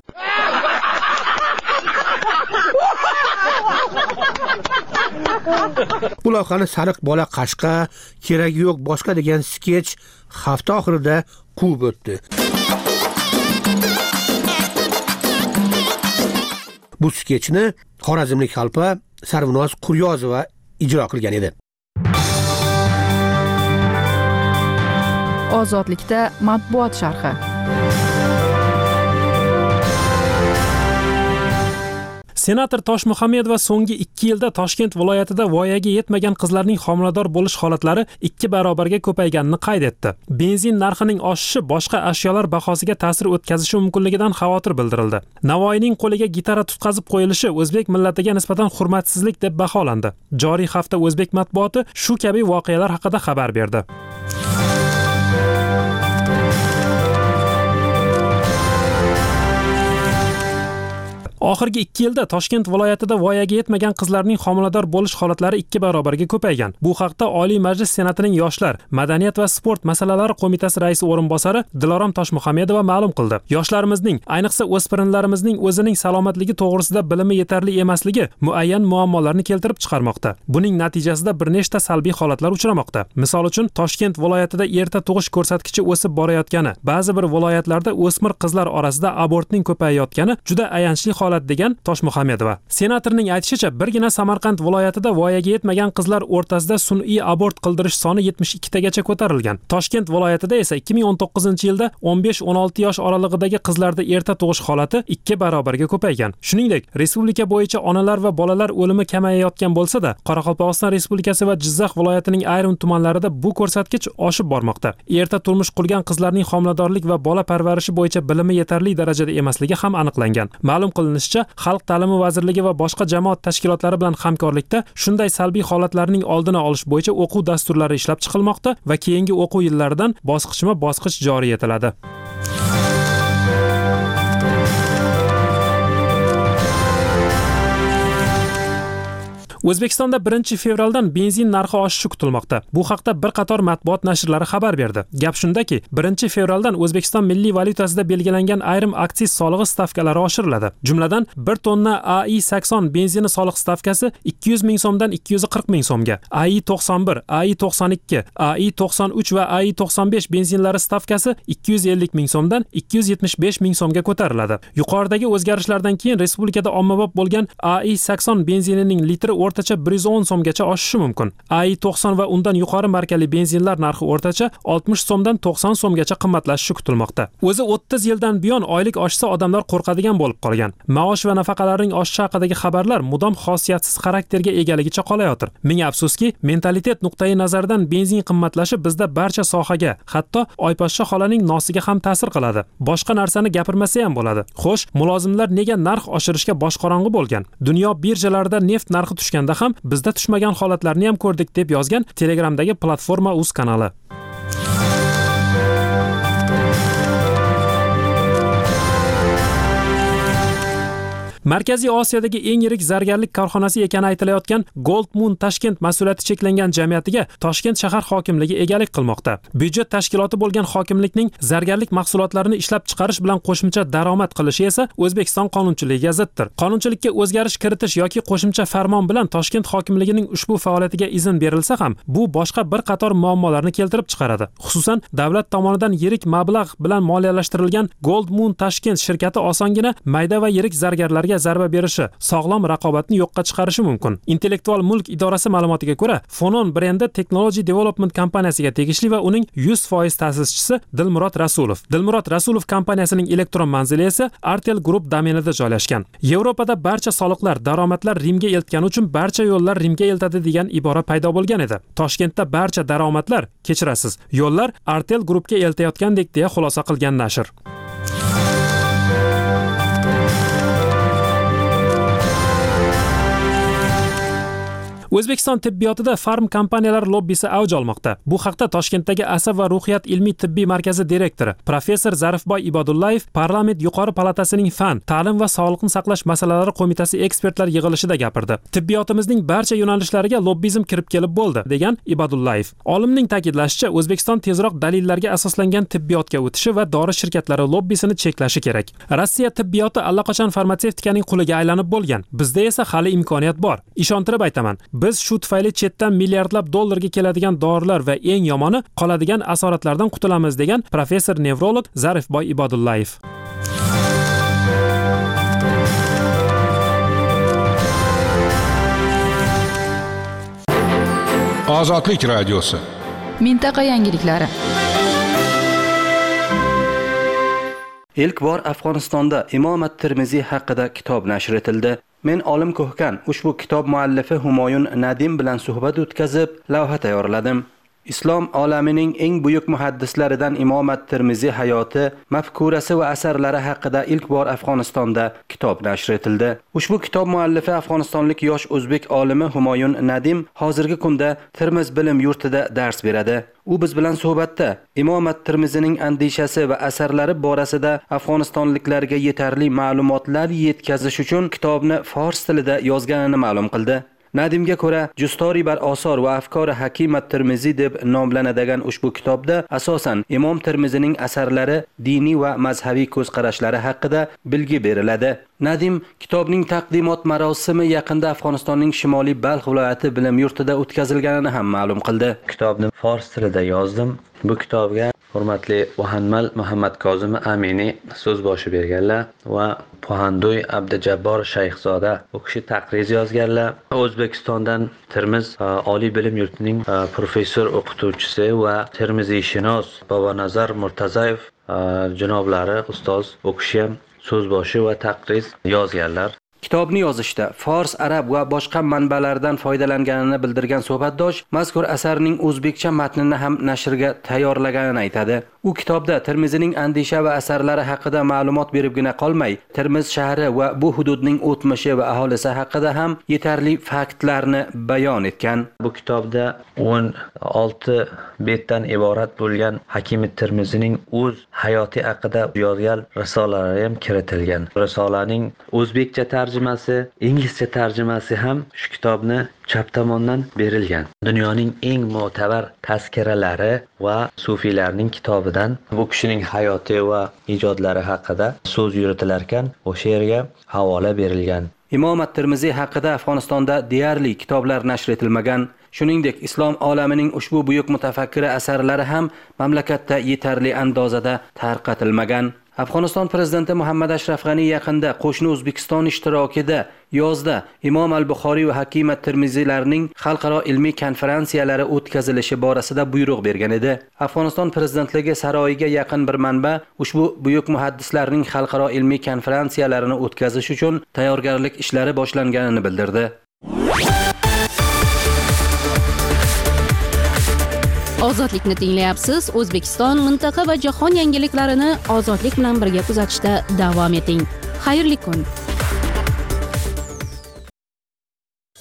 Bu lavhani sariq bola qashqa, keragi yo'q boshqa degan sketch hafta oxirida quvib o'tdi. Bu sketchni xorazmlik xalpa Sarvinoz Quryozova ijro qilgan edi. Ozodlikda matbuot sharhi. Senator Toshmuhamedova so'nggi ikki yilda Toshkent viloyatida voyaga yetmagan qizlarning homilador bo'lish holatlari ikki barobarga ko'payganini qayd etdi. Benzin narxining oshishi boshqa ashyolar bahosiga ta'sir o'tkazishi mumkinligidan xavotir bildirildi. Navoiyning qo'liga gitara tutqazib qo'yilishi o'zbek millatiga nisbatan hurmatsizlik deb baholandi. Joriy hafta o'zbek matbuoti shu kabi voqealar haqida xabar berdi. Oxirgi ikki yilda Toshkent viloyatida voyaga yetmagan qizlarning homilador bo'lish holatlari ikki barobarga ko'paygan. Bu haqda Oliy Majlis Senatining Yoshlar, Madaniyat va sport masalalari qo'mitasi raisi o'rinbosari Dilorom Toshmuhamedova ma'lum qildi. Yoshlarimizning, ayniqsa o'spirinlarimizning o'zining salomatligi to'g'risida bilimi yetarli emasligi muayyan muammolarni keltirib chiqarmoqda. Buning natijasida bir nechta salbiy holatlar uchramoqda. Misol uchun, Toshkent viloyatida erta tug'ish ko'rsatkichi o'sib borayotgani, ba'zi bir viloyatlarda o'smir qizlar orasida abortning ko'payayotgani juda ayanchli holat degan Toshmuhamedova. Senatorning aytishicha, birgina Samarqand viloyatida voyaga yetmagan qizlar o'rtasida sun'iy abort qildirish soni yetmish ikki tagacha ko'tarilgan. Toshkent viloyatida esa ikki ming o'n to'qqizinchi yilda o'n besh o'n olti yosh oralig'idagi qizlarda erta tug'ish holati ikki barobarga ko'paygan. Shuningdek, respublika bo'yicha onalar va bolalar o'limi kamayayotgan bo'lsa-da, Qoraqalpog'iston Respublikasi va Jizzax viloyatining ayrim tumanlarida bu ko'rsatkich oshib bormoqda. Erta turmush qurgan qizlarning homiladorlik va bola parvarishi bo'yicha bilimi yetarli darajada emasligi ham aniqlangan. Ma'lum qilinishicha, Xalq ta'limi vazirligi va boshqa jamoat tashkilotlari bilan hamkorlikda shunday salbiy holatlarning oldini olish bo'yicha o'quv dasturlari ishlab chiqilmoqda va keyingi o'quv yillaridan bosqichma-bosqich joriy etiladi. O'zbekistonda birinchi fevraldan benzin narxi oshishi kutilmoqda. Bu haqda bir qator matbuot nashrlari xabar berdi. Gap shundaki, birinchi fevraldan O'zbekiston milliy valyutasida belgilangan ayrim aksiz solig'i stavkalari oshiriladi. Jumladan, bir tonna A I sakson benzini soliq stavkasi ikki yuz ming so'mdan ikki yuz qirq ming so'mga, A I to'qson bir, A I to'qson ikki, A I to'qson uch va A I to'qson besh benzinlari stavkasi ikki yuz ellik ming so'mdan ikki yuz yetmish besh ming so'mga ko'tariladi. Yuqoridagi o'zgarishlardan keyin respublikada ommabop bo'lgan A I sakson benzinining litri o'rtacha bir yuz o'n so'mgacha oshishi mumkin. A I to'qson va undan yuqori markali benzinlar narxi o'rtacha oltmish so'mdan to'qson so'mgacha qimmatlashishi kutilmoqda. O'zi o'ttiz yildan buyon oylik oshsa odamlar qo'rqadigan bo'lib qolgan. Maosh va nafaqalarning oshishi haqidagi xabarlar mudom xosiyatsiz xarakterga egaligicha qolayotir. Ming afsuski, mentalitet nuqtai nazaridan benzin qimmatlashi bizda barcha sohaga, hatto Oyposhsha xolaning nosiga ham ta'sir qiladi. Boshqa narsani gapirmasa ham bo'ladi. Xo'sh, mulozimlar nega narx oshirishga boshqorong'i bo'lgan? Dunyo birjalarida neft narxi tushganda ham bizda tushmagan holatlarni ham ko'rdik deb yozgan Telegramdagi platforma uz kanali. Markaziy Osiyodagi eng yirik zargarlik korxonasi ekani aytilayotgan Gold Moon Tashkent mas'uliyati cheklangan jamiyatiga Toshkent shahar hokimligi egalik qilmoqda. Byudjet tashkiloti bo'lgan hokimlikning zargarlik mahsulotlarini ishlab chiqarish bilan qo'shimcha daromad qilishi esa O'zbekiston qonunchiligiga ziddir. Qonunchilikka o'zgarish kiritish yoki qo'shimcha farmon bilan Toshkent hokimligining ushbu faoliyatiga izn berilsa ham, bu boshqa bir qator muammolarni keltirib chiqaradi. Xususan, davlat tomonidan yirik mablag' bilan moliyalashtirilgan Gold Moon Tashkent shirkati osongina mayda va yirik zargarlarga zarba berishi, sog'lom raqobatni yo'qqa chiqarishi mumkin. Intellektual mulk idorasi ma'lumotiga ko'ra, Fonon brendi Technology Development kompaniyasiga tegishli va uning yuz foiz ta'sischisi Dilmurod Rasulov. Dilmurod Rasulov kompaniyasining elektron manzili esa Artel Group domenida joylashgan. Yevropada barcha soliqlar, daromadlar Rimga eltgani uchun barcha yo'llar Rimga eltadi degan ibora paydo bo'lgan edi. Toshkentda barcha daromadlar, kechirasiz, yo'llar Artel Groupga eltayotgandek deya xulosa qilgan nashr. O'zbekiston tibbiyotida farm kompaniyalar lobbisi avj olmoqda. Bu haqda Toshkentdagi Asab va ruhiyat ilmiy tibbiy markazi direktori professor Zarifboy Ibodullayev Parlament yuqori palatasining fan, ta'lim va sog'liqni saqlash masalalari qo'mitasi ekspertlar yig'ilishida gapirdi. Tibbiyotimizning barcha yo'nalishlariga lobbizm kirib kelib bo'ldi, degan Ibodullayev. Olimning ta'kidlashicha, O'zbekiston tezroq dalillarga asoslangan tibbiyotga o'tishi va dori shirkatlari lobbisini cheklashi kerak. Rossiya tibbiyoti allaqachon farmatsevtikaning quliga aylanib bo'lgan. Bizda esa hali imkoniyat bor. Ishontirib aytaman. Biz shu tufayli chetdan milliardlab dollarga keladigan dorilar va eng yomoni qoladigan asoratlardan qutulamiz, degan professor nevrolog Zarifboy Ibodullayev. Ozodlik radiosi. Mintaqa yangiliklari. Ilk bor Afg'onistonda Imom at-Tirmiziy haqida kitob nashr etildi. Men Olim Ko'hkan ushbu kitob muallifi Humoyun Nadim bilan suhbat o'tkazib, lavha tayyorladim. Islom olamining eng buyuk muhaddislaridan Imom at-Tirmiziy hayoti, mafkurasi va asarlari haqida ilk bor Afg'onistonda kitob nashr etildi. Ushbu kitob muallifi afg'onistonlik yosh o'zbek olimi Humoyun Nadim hozirgi kunda Termiz bilim yurtida dars beradi. U biz bilan suhbatda Imom at-Tirmizining andishasi va asarlari borasida afg'onistonliklarga yetarli ma'lumotlar yetkazish uchun kitobni fors tilida yozganini ma'lum qildi. Nadimga ko'ra, Justori bar osor va afkori Hakim at-Tirmiziy deb nomlanadigan ushbu kitobda asosan Imom Tirmizining asarlari, diniy va mazhabiy ko'zqarashlari haqida bilgi beriladi. Nadim kitobning taqdimot marosimi yaqinda Afg'onistonning Shimoliy Balx viloyati bilim yurtida o'tkazilganini ham ma'lum qildi. Kitobni fors tilida yozdim. Bu kitobga hurmatli Muhammad Muhammad Kozim Amini so'z boshi berganlar va Pohanduy Abdujabbor Shayxzoda u kishi taqriz yozganlar. O'zbekistondan Termiz oliy bilim yurtining professor o'qituvchisi va termiziyshunos Bobonazar Murtazayev janoblari ustoz u kishi ham so'z boshi va taqriz yozganlar. Kitobni yozishda fors, arab va boshqa manbalardan foydalanganini bildirgan suhbatdosh mazkur asarning o'zbekcha matnini ham nashrga tayyorlaganini aytadi. U kitobda Termizining andisha va asarlari haqida ma'lumot beribgina qolmay, Termiz shahri va bu hududning o'tmishi va aholisi haqida ham yetarli faktlarni bayon etgan. Bu kitobda o'n olti betdan iborat bo'lgan Hakim at-Tirmizining o'z hayoti haqida yozgan risolalari ham kiritilgan. Risolaning o'zbekcha tarjimasi, inglizcha tarjimasi ham shu kitobni chap tomondan berilgan. Dunyoning eng mo'tabar tazkiralari va sufiylarning kitobidan bu kishining hayoti va ijodlari haqida so'z yuritilar ekan, o'sha yerga havola berilgan. Imom at-Tirmiziy haqida Afg'onistonda deyarli kitoblar nashr etilmagan. Shuningdek, islom olamining ushbu buyuk mutafakkiri asarlari ham mamlakatda yetarli andozada tarqatilmagan. Afg'oniston prezidenti Muhammad Ashraf G'ani yaqinda qo'shni O'zbekiston ishtirokida yozda Imom al-Buxoriy va Hakim at-Tirmiziylarning xalqaro ilmiy konferensiyalari o'tkazilishi borasida buyruq bergan edi. Afg'oniston prezidentligi saroyiga yaqin bir manba ushbu buyuk muhaddislarning xalqaro ilmiy konferensiyalarini o'tkazish uchun tayyorgarlik ishlari boshlanganini bildirdi. Ozodlikni tinglayapsiz. O'zbekiston, mintaqa va jahon yangiliklarini ozodlik bilan birga kuzatishda davom eting. Xayrli kun.